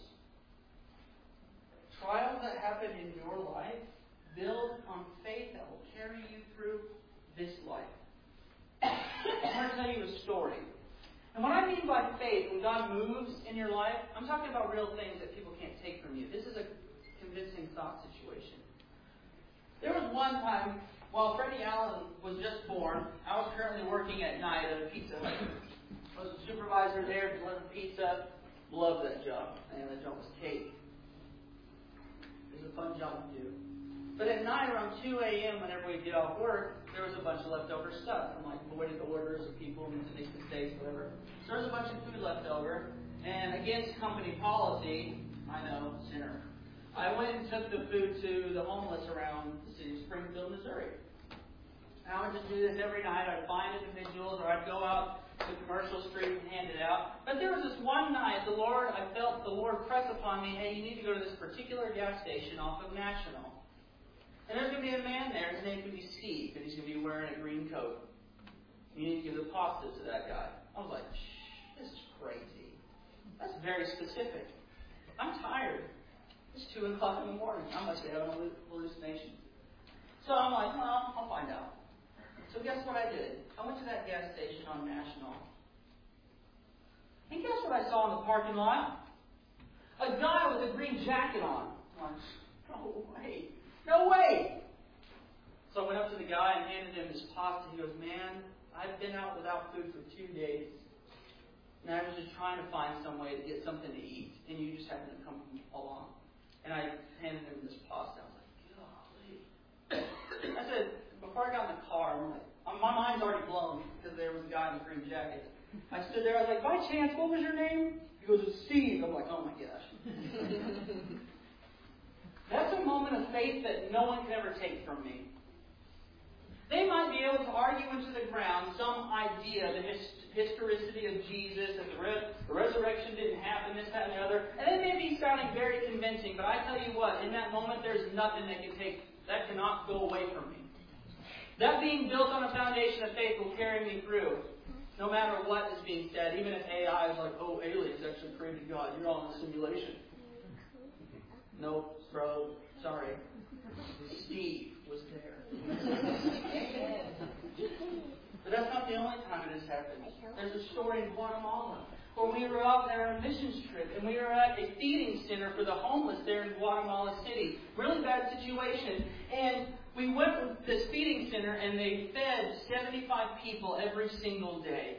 Trials that happen in your life build on faith that will carry you through this life. I'm going to tell you a story. And what I mean by faith, when God moves in your life, I'm talking about real things that people can't take from you. This is a convincing thought situation. There was one time, while Freddie Allen was just born, I was currently working at night at a Pizza Hut. I was a supervisor there, delivering pizza. Loved that job. Man, that job was cake. It was a fun job to do. But at night, around 2 a.m., whenever we'd get off work, there was a bunch of leftover stuff from like voided orders of people who make mistakes, whatever. So there was a bunch of food left over, and against company policy, I know, sinner, I went and took the food to the homeless around the city of Springfield, Missouri. And I would just do this every night. I'd find individuals, or I'd go out to Commercial Street and hand it out. But there was this one night, I felt the Lord press upon me, hey, you need to go to this particular gas station off of National. And there's going to be a man there, his name's going to be Steve, and he's going to be wearing a green coat. You need to give the pasta to that guy. I was like, this is crazy. That's very specific. I'm tired. It's 2 o'clock in the morning. I must be having a hallucination. So I'm like, well, I'll find out. So guess what I did? I went to that gas station on National. And guess what I saw in the parking lot? A guy with a green jacket on. I'm like, no way. No way! So I went up to the guy and handed him his pasta. He goes, man, I've been out without food for 2 days. And I was just trying to find some way to get something to eat. And you just happened to come along. And I handed him this pasta. I was like, golly. I said, before I got in the car, I'm like, my mind's already blown because there was a guy in a green jacket. I stood there, I was like, by chance, what was your name? He goes, it's Steve. I'm like, oh my gosh. That's a moment of faith that no one can ever take from me. They might be able to argue into the ground some idea, the historicity of Jesus, and the resurrection didn't happen, this, that, and the other. And it may be sounding very convincing, but I tell you what, in that moment there's nothing that cannot go away from me. That being built on a foundation of faith will carry me through, no matter what is being said. Even if AI is like, oh, aliens actually created God, you're all in a simulation. Nope. Bro, sorry. Steve was there. But that's not the only time it has happened. There's a story in Guatemala where we were out there on a missions trip and we were at a feeding center for the homeless there in Guatemala City. Really bad situation. And we went to this feeding center and they fed 75 people every single day.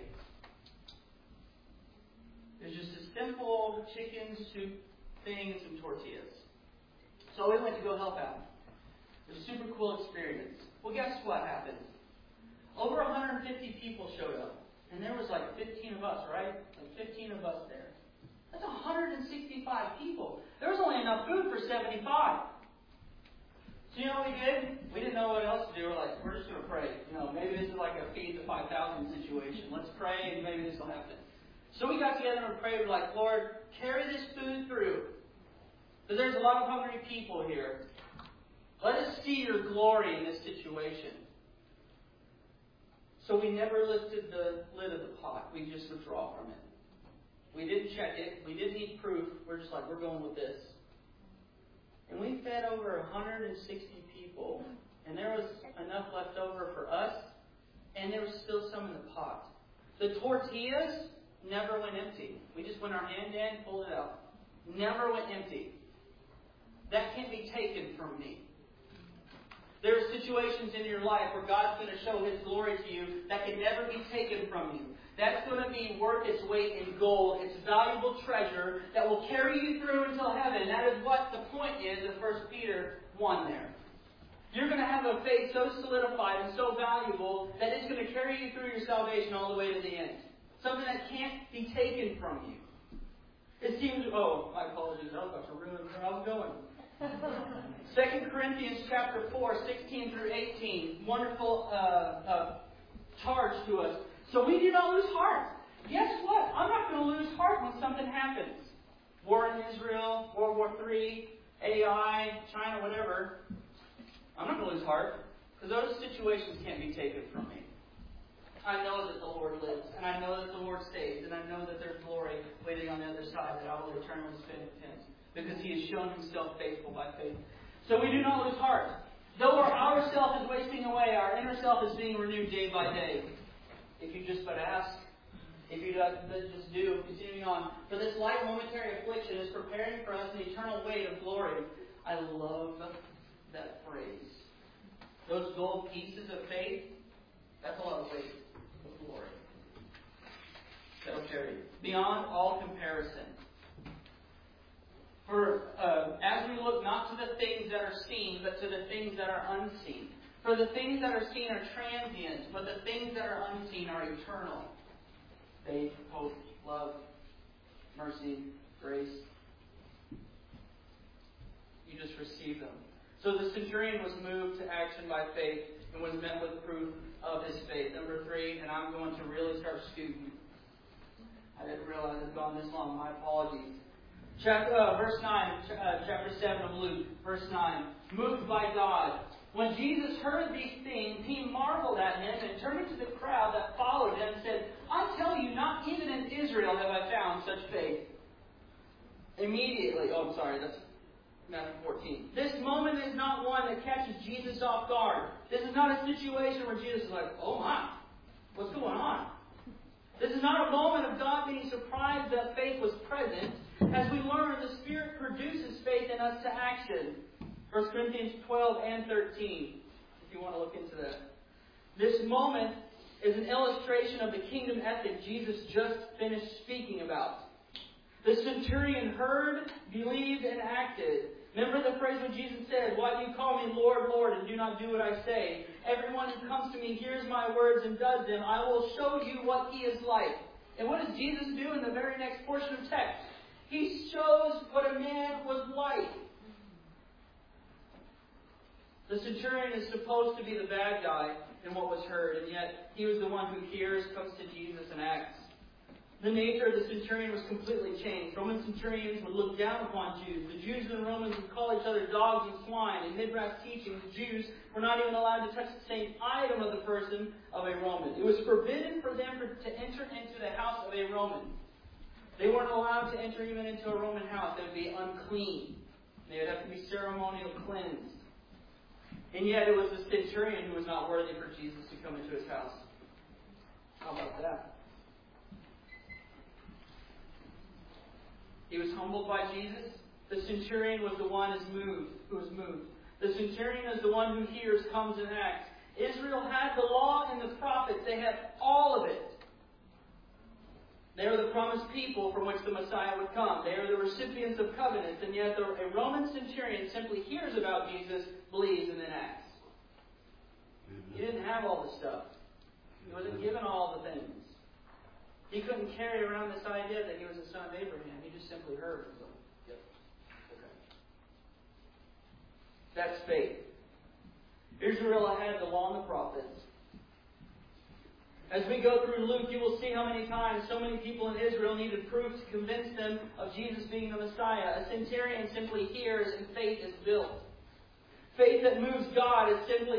There's just a simple chicken soup thing and some tortillas. So we went to go help out. It was a super cool experience. Well, guess what happened? Over 150 people showed up. And there was like 15 of us, right? Like 15 of us there. That's 165 people. There was only enough food for 75. So you know what we did? We didn't know what else to do. We're like, we're just going to pray. Maybe this is like a feed the 5,000 situation. Let's pray and maybe this will happen. So we got together and prayed. We're like, Lord, carry this food through. Because there's a lot of hungry people here. Let us see your glory in this situation. So we never lifted the lid of the pot. We just withdraw from it. We didn't check it. We didn't need proof. We're just like, we're going with this. And we fed over 160 people. And there was enough left over for us. And there was still some in the pot. The tortillas never went empty. We just went our hand in, pulled it out. Never went empty. That can't be taken from me. There are situations in your life where God's going to show His glory to you that can never be taken from you. That's going to be worth its weight in gold. It's valuable treasure that will carry you through until heaven. That is what the point is of 1 Peter 1 there. You're going to have a faith so solidified and so valuable that it's going to carry you through your salvation all the way to the end. Something that can't be taken from you. It seems, my apologies, I was about to ruin where I was going. 2 Corinthians chapter 4, 16 through 18. Wonderful charge to us. So we do not lose heart. Guess what? I'm not going to lose heart when something happens. War in Israel, World War III, AI, China, whatever. I'm not going to lose heart. Because those situations can't be taken from me. I know that the Lord lives. And I know that the Lord saves. And I know that there's glory waiting on the other side that I will return with His face. Because He has shown Himself faithful by faith. So we do not lose heart. Though our self is wasting away, our inner self is being renewed day by day. If you just but ask, if you just do, continuing on. For this light momentary affliction is preparing for us an eternal weight of glory. I love that phrase. Those gold pieces of faith, that's a lot of weight of glory. That'll carry you. Beyond all comparison. For as we look not to the things that are seen, but to the things that are unseen. For the things that are seen are transient, but the things that are unseen are eternal. Faith, hope, love, mercy, grace. You just receive them. So the centurion was moved to action by faith and was met with proof of his faith. Number 3, and I'm going to really start scooting. I didn't realize it had gone this long. My apologies. Verse 9, chapter 7 of Luke, verse 9. Moved by God. When Jesus heard these things, He marveled at him, and turning to the crowd that followed him, said, I tell you, not even in Israel have I found such faith. Immediately, that's Matthew 14. This moment is not one that catches Jesus off guard. This is not a situation where Jesus is like, oh my, what's going on? This is not a moment of God being surprised that faith was present. As we learn, the Spirit produces faith in us to action. 1 Corinthians 12 and 13, if you want to look into that. This moment is an illustration of the kingdom ethic Jesus just finished speaking about. The centurion heard, believed, and acted. Remember the phrase when Jesus said, why do you call me Lord, Lord, and do not do what I say? Everyone who comes to me hears my words and does them. I will show you what He is like. And what does Jesus do in the very next portion of text? He shows what a man was like. The centurion is supposed to be the bad guy in what was heard, and yet he was the one who hears, comes to Jesus, and acts. The nature of the centurion was completely changed. Roman centurions would look down upon Jews. The Jews and the Romans would call each other dogs and swine. In Midrash teaching, the Jews were not even allowed to touch the same item of the person of a Roman. It was forbidden for them to enter into the house of a Roman. They weren't allowed to enter even into a Roman house. They would be unclean. They would have to be ceremonially cleansed. And yet it was the centurion who was not worthy for Jesus to come into his house. How about that? He was humbled by Jesus. The centurion was the one who was moved. The centurion is the one who hears, comes, and acts. Israel had the law and the prophets. They had all of it. They were the promised people from which the Messiah would come. They are the recipients of covenants. And yet a Roman centurion simply hears about Jesus, believes, and then acts. He didn't have all the stuff. He wasn't given all the things. He couldn't carry around this idea that he was the son of Abraham. He just simply heard. So, yep. Okay. That's faith. Israel had the law and the prophets. As we go through Luke, you will see how many times so many people in Israel needed proof to convince them of Jesus being the Messiah. A centurion simply hears and faith is built. Faith that moves God is simply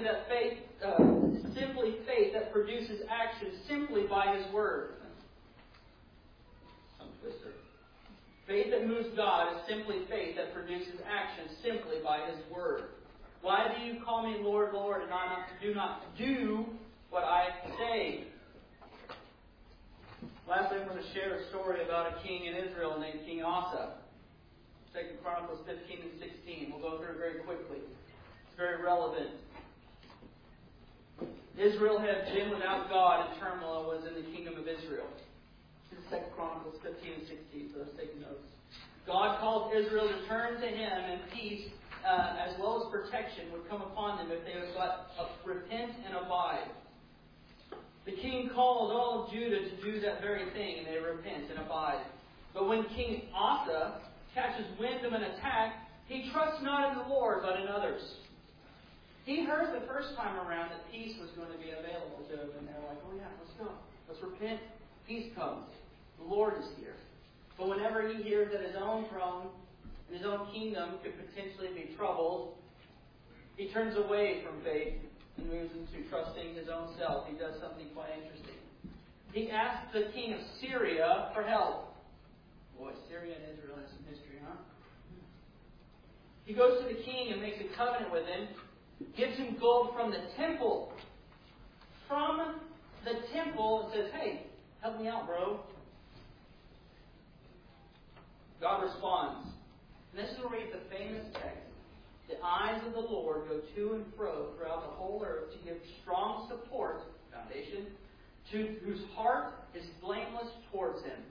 faith that produces action simply by His Word. Faith that moves God is simply faith that produces action simply by His Word. Why do you call me Lord, Lord, and do not do what I say? Lastly, I'm going to share a story about a king in Israel named King Asa. 2 Chronicles 15 and 16. We'll go through it very quickly. It's very relevant. Israel had been without God, and turmoil was in the kingdom of Israel. This is 2 Chronicles 15 and 16, so let's take notes. God called Israel to turn to Him, and peace as well as protection would come upon them if they would but repent and abide. The king called all of Judah to do that very thing, and they repent and abide. But when King Asa catches wind of an attack, he trusts not in the Lord, but in others. He heard the first time around that peace was going to be available to him, and they're like, oh yeah, let's go. Let's repent. Peace comes. The Lord is here. But whenever he hears that his own throne and his own kingdom could potentially be troubled, he turns away from faith and moves into trusting his own self. He does something quite interesting. He asks the king of Syria for help. Boy, Syria and Israel has some history, huh? He goes to the king and makes a covenant with him, gives him gold from the temple. From the temple, and says, hey, help me out, bro. God responds. And this is where we get the famous text. The eyes of the Lord go to and fro throughout the whole earth to give strong support, foundation, to whose heart is blameless towards Him.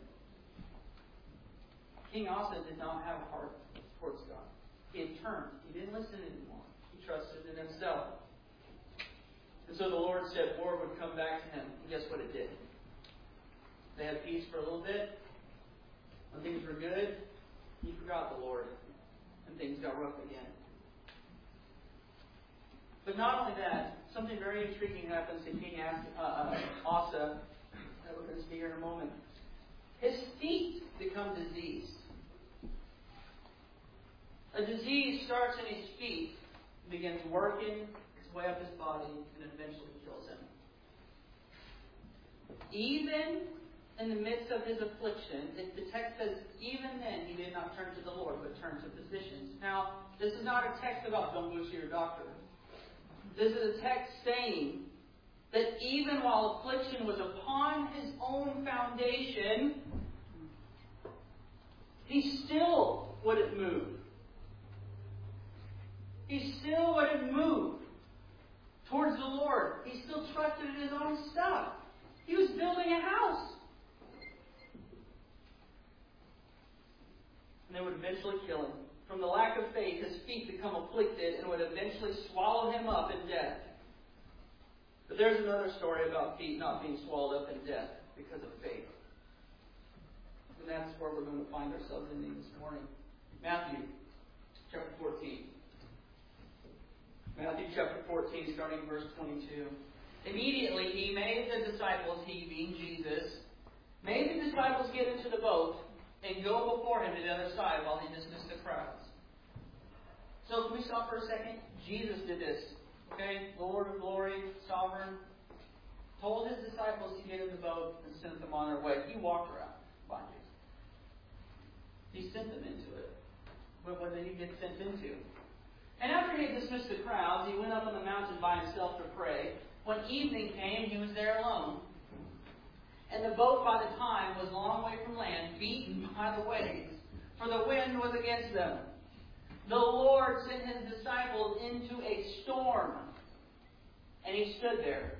King Asa did not have a heart towards God. He had turned. He didn't listen anymore. He trusted in himself. And so the Lord said war would come back to him. And guess what it did? They had peace for a little bit. When things were good, he forgot the Lord. And things got rough again. But not only that, something very intriguing happens to King Asa that we're going to see here in a moment. His feet become diseased. A disease starts in his feet, begins working its way up his body, and eventually kills him. Even in the midst of his affliction, the text says, even then he did not turn to the Lord, but turned to physicians. Now, this is not a text about don't go to your doctor. This is a text saying that even while affliction was upon his own foundation, he still wouldn't move. He still wouldn't move towards the Lord. He still trusted in his own stuff. He was building a house. And they would eventually kill him. From the lack of faith, his feet become afflicted and would eventually swallow him up in death. But there's another story about feet not being swallowed up in death because of faith. And that's where we're going to find ourselves ending this morning. Matthew chapter 14. Matthew chapter 14, starting verse 22. Immediately he made the disciples, he being Jesus, made the disciples get into the boat and go before him to the other side while he dismissed the crowds. So can we stop for a second? Jesus did this. Okay? Lord of glory, sovereign. Told his disciples to get in the boat and sent them on their way. He walked around by Jesus. He sent them into it. But what did he get sent into? And after he had dismissed the crowds, he went up on the mountain by himself to pray. When evening came, he was there alone. And the boat by the time was a long way from land, beaten by the waves, for the wind was against them. The Lord sent his disciples into a storm, and he stood there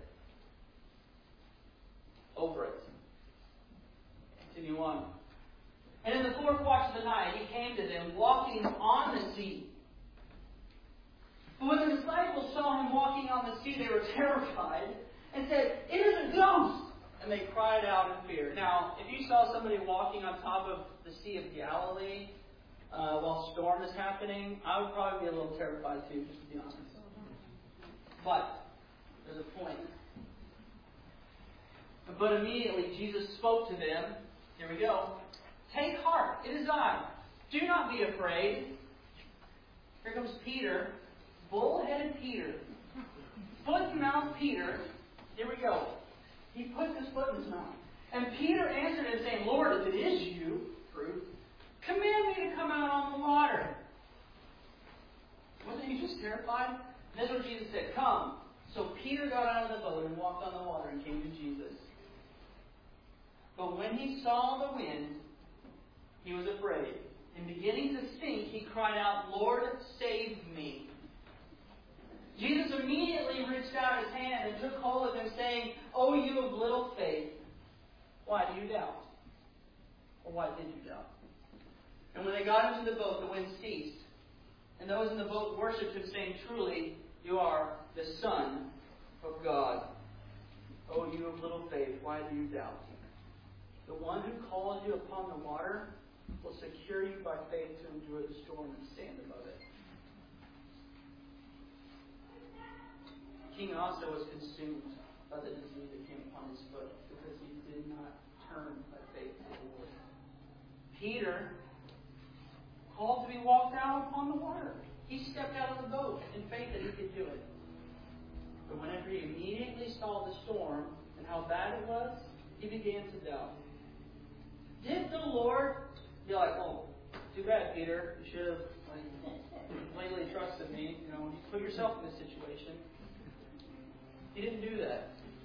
over it. Continue on. And in the fourth watch of the night, he came to them, walking on the sea. But when the disciples saw him walking on the sea, they were terrified and said, "It is a ghost!" And they cried out in fear. Now, if you saw somebody walking on top of the Sea of Galilee while storm is happening, I would probably be a little terrified too, just to be honest. But there's a point. But immediately Jesus spoke to them. Here we go. Take heart, it is I. Do not be afraid. Here comes Peter, bull-headed Peter, foot-mouthed Peter. Here we go. He puts his foot in his mouth. And Peter answered him, saying, Lord, if it is you, proof, command me to come out on the water. Wasn't he just terrified? And that's what Jesus said, come. So Peter got out of the boat and walked on the water and came to Jesus. But when he saw the wind, he was afraid. And beginning to sink, he cried out, Lord, save me. Jesus immediately reached out his hand and took hold of him, saying, O you of little faith, why do you doubt? Or why did you doubt? And when they got into the boat, the wind ceased. And those in the boat worshipped him, saying, Truly, you are the Son of God. O you of little faith, why do you doubt? The one who calls you upon the water will secure you by faith to endure the storm and stand above it. King Asa was consumed by the disease that came upon his foot because he did not turn by faith to the Lord. Peter called to be walked out upon the water. He stepped out of the boat in faith that he could do it. But whenever he immediately saw the storm and how bad it was, he began to doubt. Did the Lord be like, oh, too bad, Peter. You should have completely trusted me. You put yourself in this situation. He didn't do that.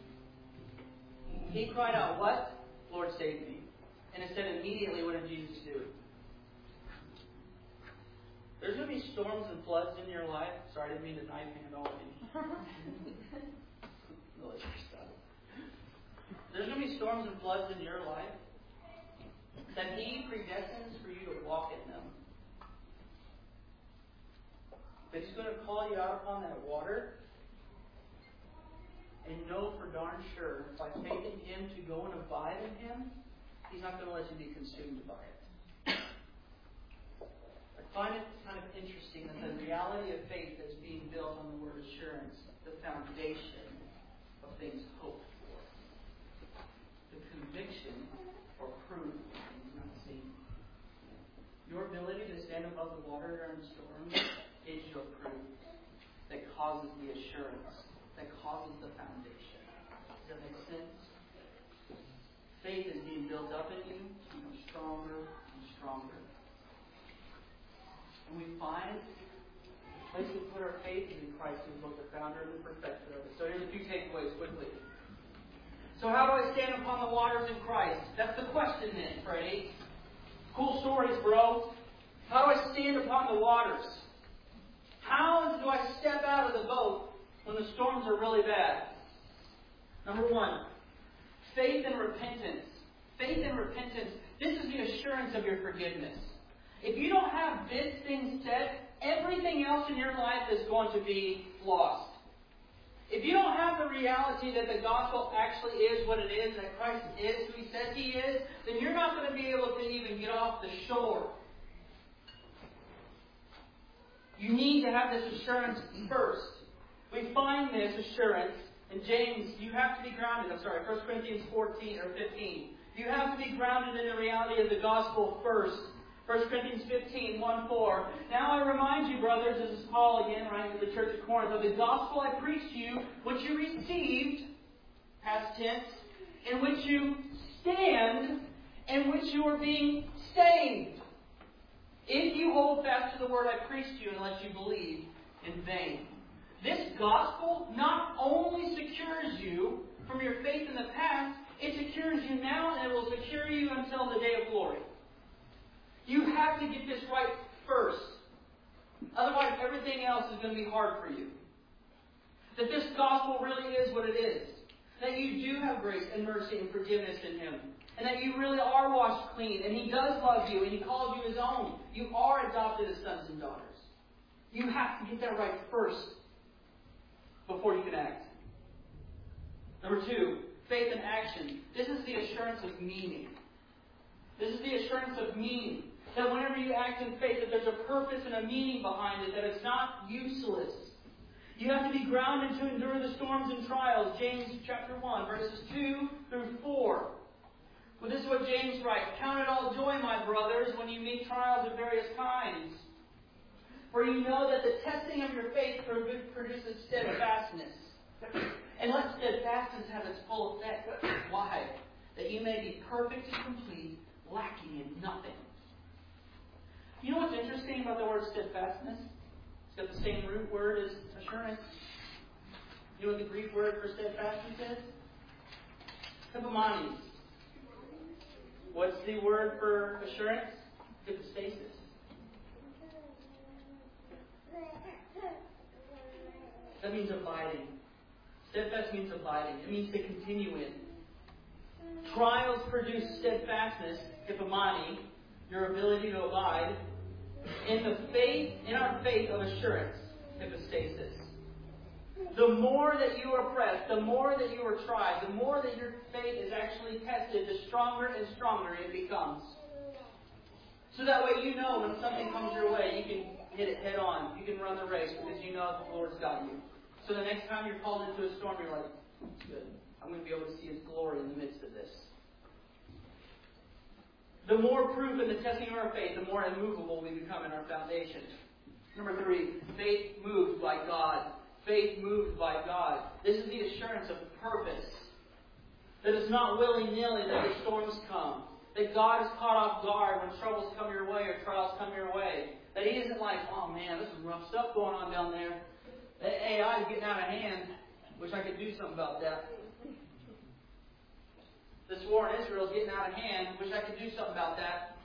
He cried out, what? Lord, save me. And it said immediately, what did Jesus do? There's going to be storms and floods in your life. Sorry, I didn't mean to knife hand all of you. There's going to be storms and floods in your life that He predestines for you to walk in them. But He's going to call you out upon that water. And know for darn sure, by faith in Him to go and abide in Him, He's not going to let you be consumed by it. I find it kind of interesting that the reality of faith that's being built on the word assurance, the foundation of things hoped for, the conviction or proof of things not seen. Your ability to stand above the water during the storm is your proof that causes the assurance, that causes the foundation. Does that make sense? Faith is being built up in you to become stronger and stronger. And we find the place we put our faith is in Christ, who is both the founder and the perfecter of it. So here's a few takeaways quickly. So how do I stand upon the waters in Christ? That's the question then, Freddie. Cool stories, bro. How do I stand upon the waters? How do I step out of the boat when the storms are really bad? Number one, faith and repentance. Faith and repentance. This is the assurance of your forgiveness. If you don't have this thing set, everything else in your life is going to be lost. If you don't have the reality that the gospel actually is what it is, that Christ is who He says He is, then you're not going to be able to even get off the shore. You need to have this assurance first. We find this assurance in James. You have to be grounded. 1 Corinthians 14 or 15. You have to be grounded in the reality of the gospel first. 1 Corinthians 15, 1-4. Now I remind you, brothers, this is Paul again, writing to the church at Corinth, of the gospel I preached to you, which you received, past tense, in which you stand, in which you are being saved. If you hold fast to the word I preached to you and let you believe in vain. This gospel not only secures you from your faith in the past, it secures you now and it will secure you until the day of glory. You have to get this right first. Otherwise, everything else is going to be hard for you. That this gospel really is what it is. That you do have grace and mercy and forgiveness in Him. And that you really are washed clean. And He does love you. And He calls you His own. You are adopted as sons and daughters. You have to get that right first before you can act. Number two, faith and action. This is the assurance of meaning. This is the assurance of meaning. That whenever you act in faith, that there's a purpose and a meaning behind it, that it's not useless. You have to be grounded to endure the storms and trials. James chapter 1, verses 2 through 4. Well, this is what James writes. Count it all joy, my brothers, when you meet trials of various kinds. For you know that the testing of your faith produces steadfastness. And let steadfastness have its full effect. Why? That you may be perfect and complete, lacking in nothing. You know what's interesting about the word steadfastness? It's got the same root word as assurance. You know what the Greek word for steadfastness is? Hypomanes. What's the word for assurance? Hypostasis. That means abiding. Steadfast means abiding. It means to continue in. Trials produce steadfastness, hypomone, your ability to abide, in our faith of assurance, hypostasis. The more that you are pressed, the more that you are tried, the more that your faith is actually tested, the stronger and stronger it becomes. So that way you know when something comes your way, you can hit it head on. You can run the race because you know the Lord's got you. So the next time you're called into a storm, you're like, it's good. I'm going to be able to see His glory in the midst of this. The more proof in the testing of our faith, the more immovable we become in our foundation. Number 3, faith moved by God. Faith moved by God. This is the assurance of purpose. That it's not willy-nilly that the storms come. That God is caught off guard when troubles come your way or trials come your way. That He isn't like, oh man, there's some rough stuff going on down there. The AI is getting out of hand. Wish I could do something about that. This war in Israel is getting out of hand. Wish I could do something about that.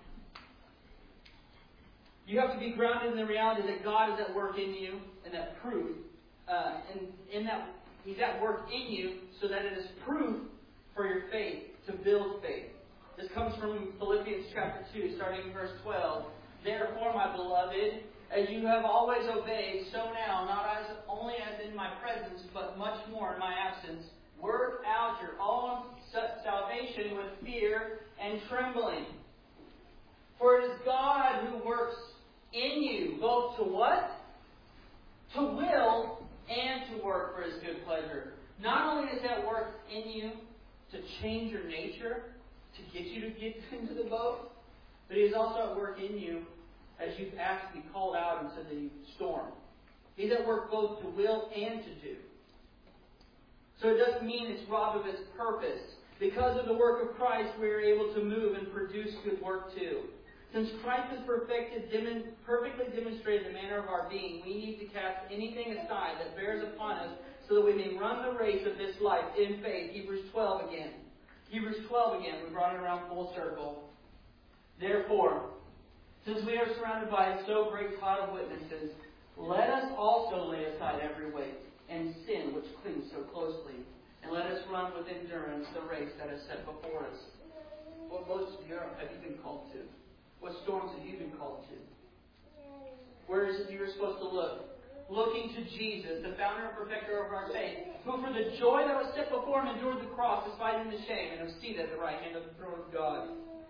You have to be grounded in the reality that God is at work in you, and that proof, and in that He's at work in you, so that it is proof for your faith, to build faith. This comes from Philippians chapter 2, starting in verse 12. Therefore, my beloved, as you have always obeyed, so now, not as only as in my presence, but much more in my absence, work out your own salvation with fear and trembling. For it is God who works in you, both to what? To will and to work for His good pleasure. Not only is that work in you to change your nature, to get you to get into the boat, but He is also at work in you as you've asked to be called out into the storm. He's at work both to will and to do. So it doesn't mean it's robbed of its purpose. Because of the work of Christ, we are able to move and produce good work too. Since Christ has perfectly demonstrated the manner of our being, we need to cast anything aside that bears upon us so that we may run the race of this life in faith. Hebrews 12 again. Hebrews 12 again. We brought it around full circle. Therefore, since we are surrounded by so great cloud of witnesses, let us also lay aside every weight and sin which clings so closely, and let us run with endurance the race that is set before us. What boats of Europe have you been called to? What storms have you been called to? Where is it you're supposed to look? Looking to Jesus, the founder and perfecter of our faith, who for the joy that was set before Him endured the cross, despising the shame, and was seated at the right hand of the throne of God.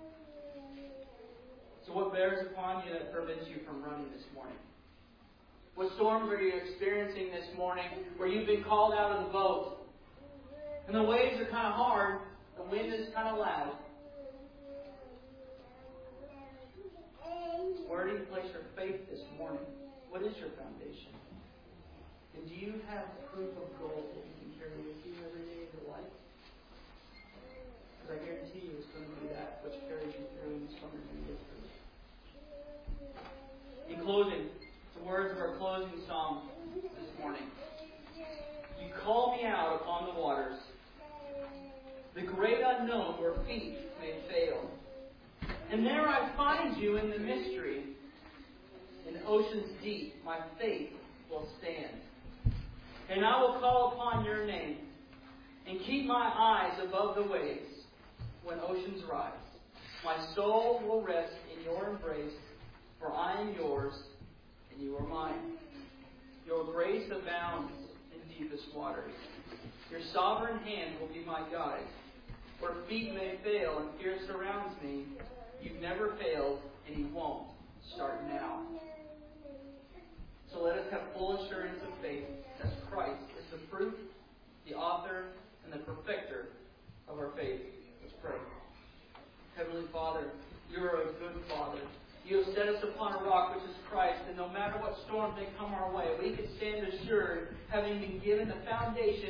So what bears upon you that prevents you from running this morning? What storms are you experiencing this morning where you've been called out of the boat? And the waves are kind of hard. The wind is kind of loud. Where do you place your faith this morning? What is your foundation? And do you have proof of gold that you can carry with you every day of your life? Because I guarantee you it's going to be that which carries you through and the storm you're going to get through. In closing, the words of our closing song this morning. You call me out upon the waters, the great unknown where feet may fail. And there I find you in the mystery. In oceans deep, my faith will stand. And I will call upon your name and keep my eyes above the waves when oceans rise. My soul will rest in your embrace, for I am yours and you are mine. Your grace abounds in deepest waters. Your sovereign hand will be my guide. Where feet may fail and fear surrounds me, you've never failed and you won't. Start now. So let us have full assurance of faith. That's perfecter of our faith. Let's pray. Heavenly Father, you're a good Father. You have set us upon a rock, which is Christ, and no matter what storms may come our way, we can stand assured, having been given the foundation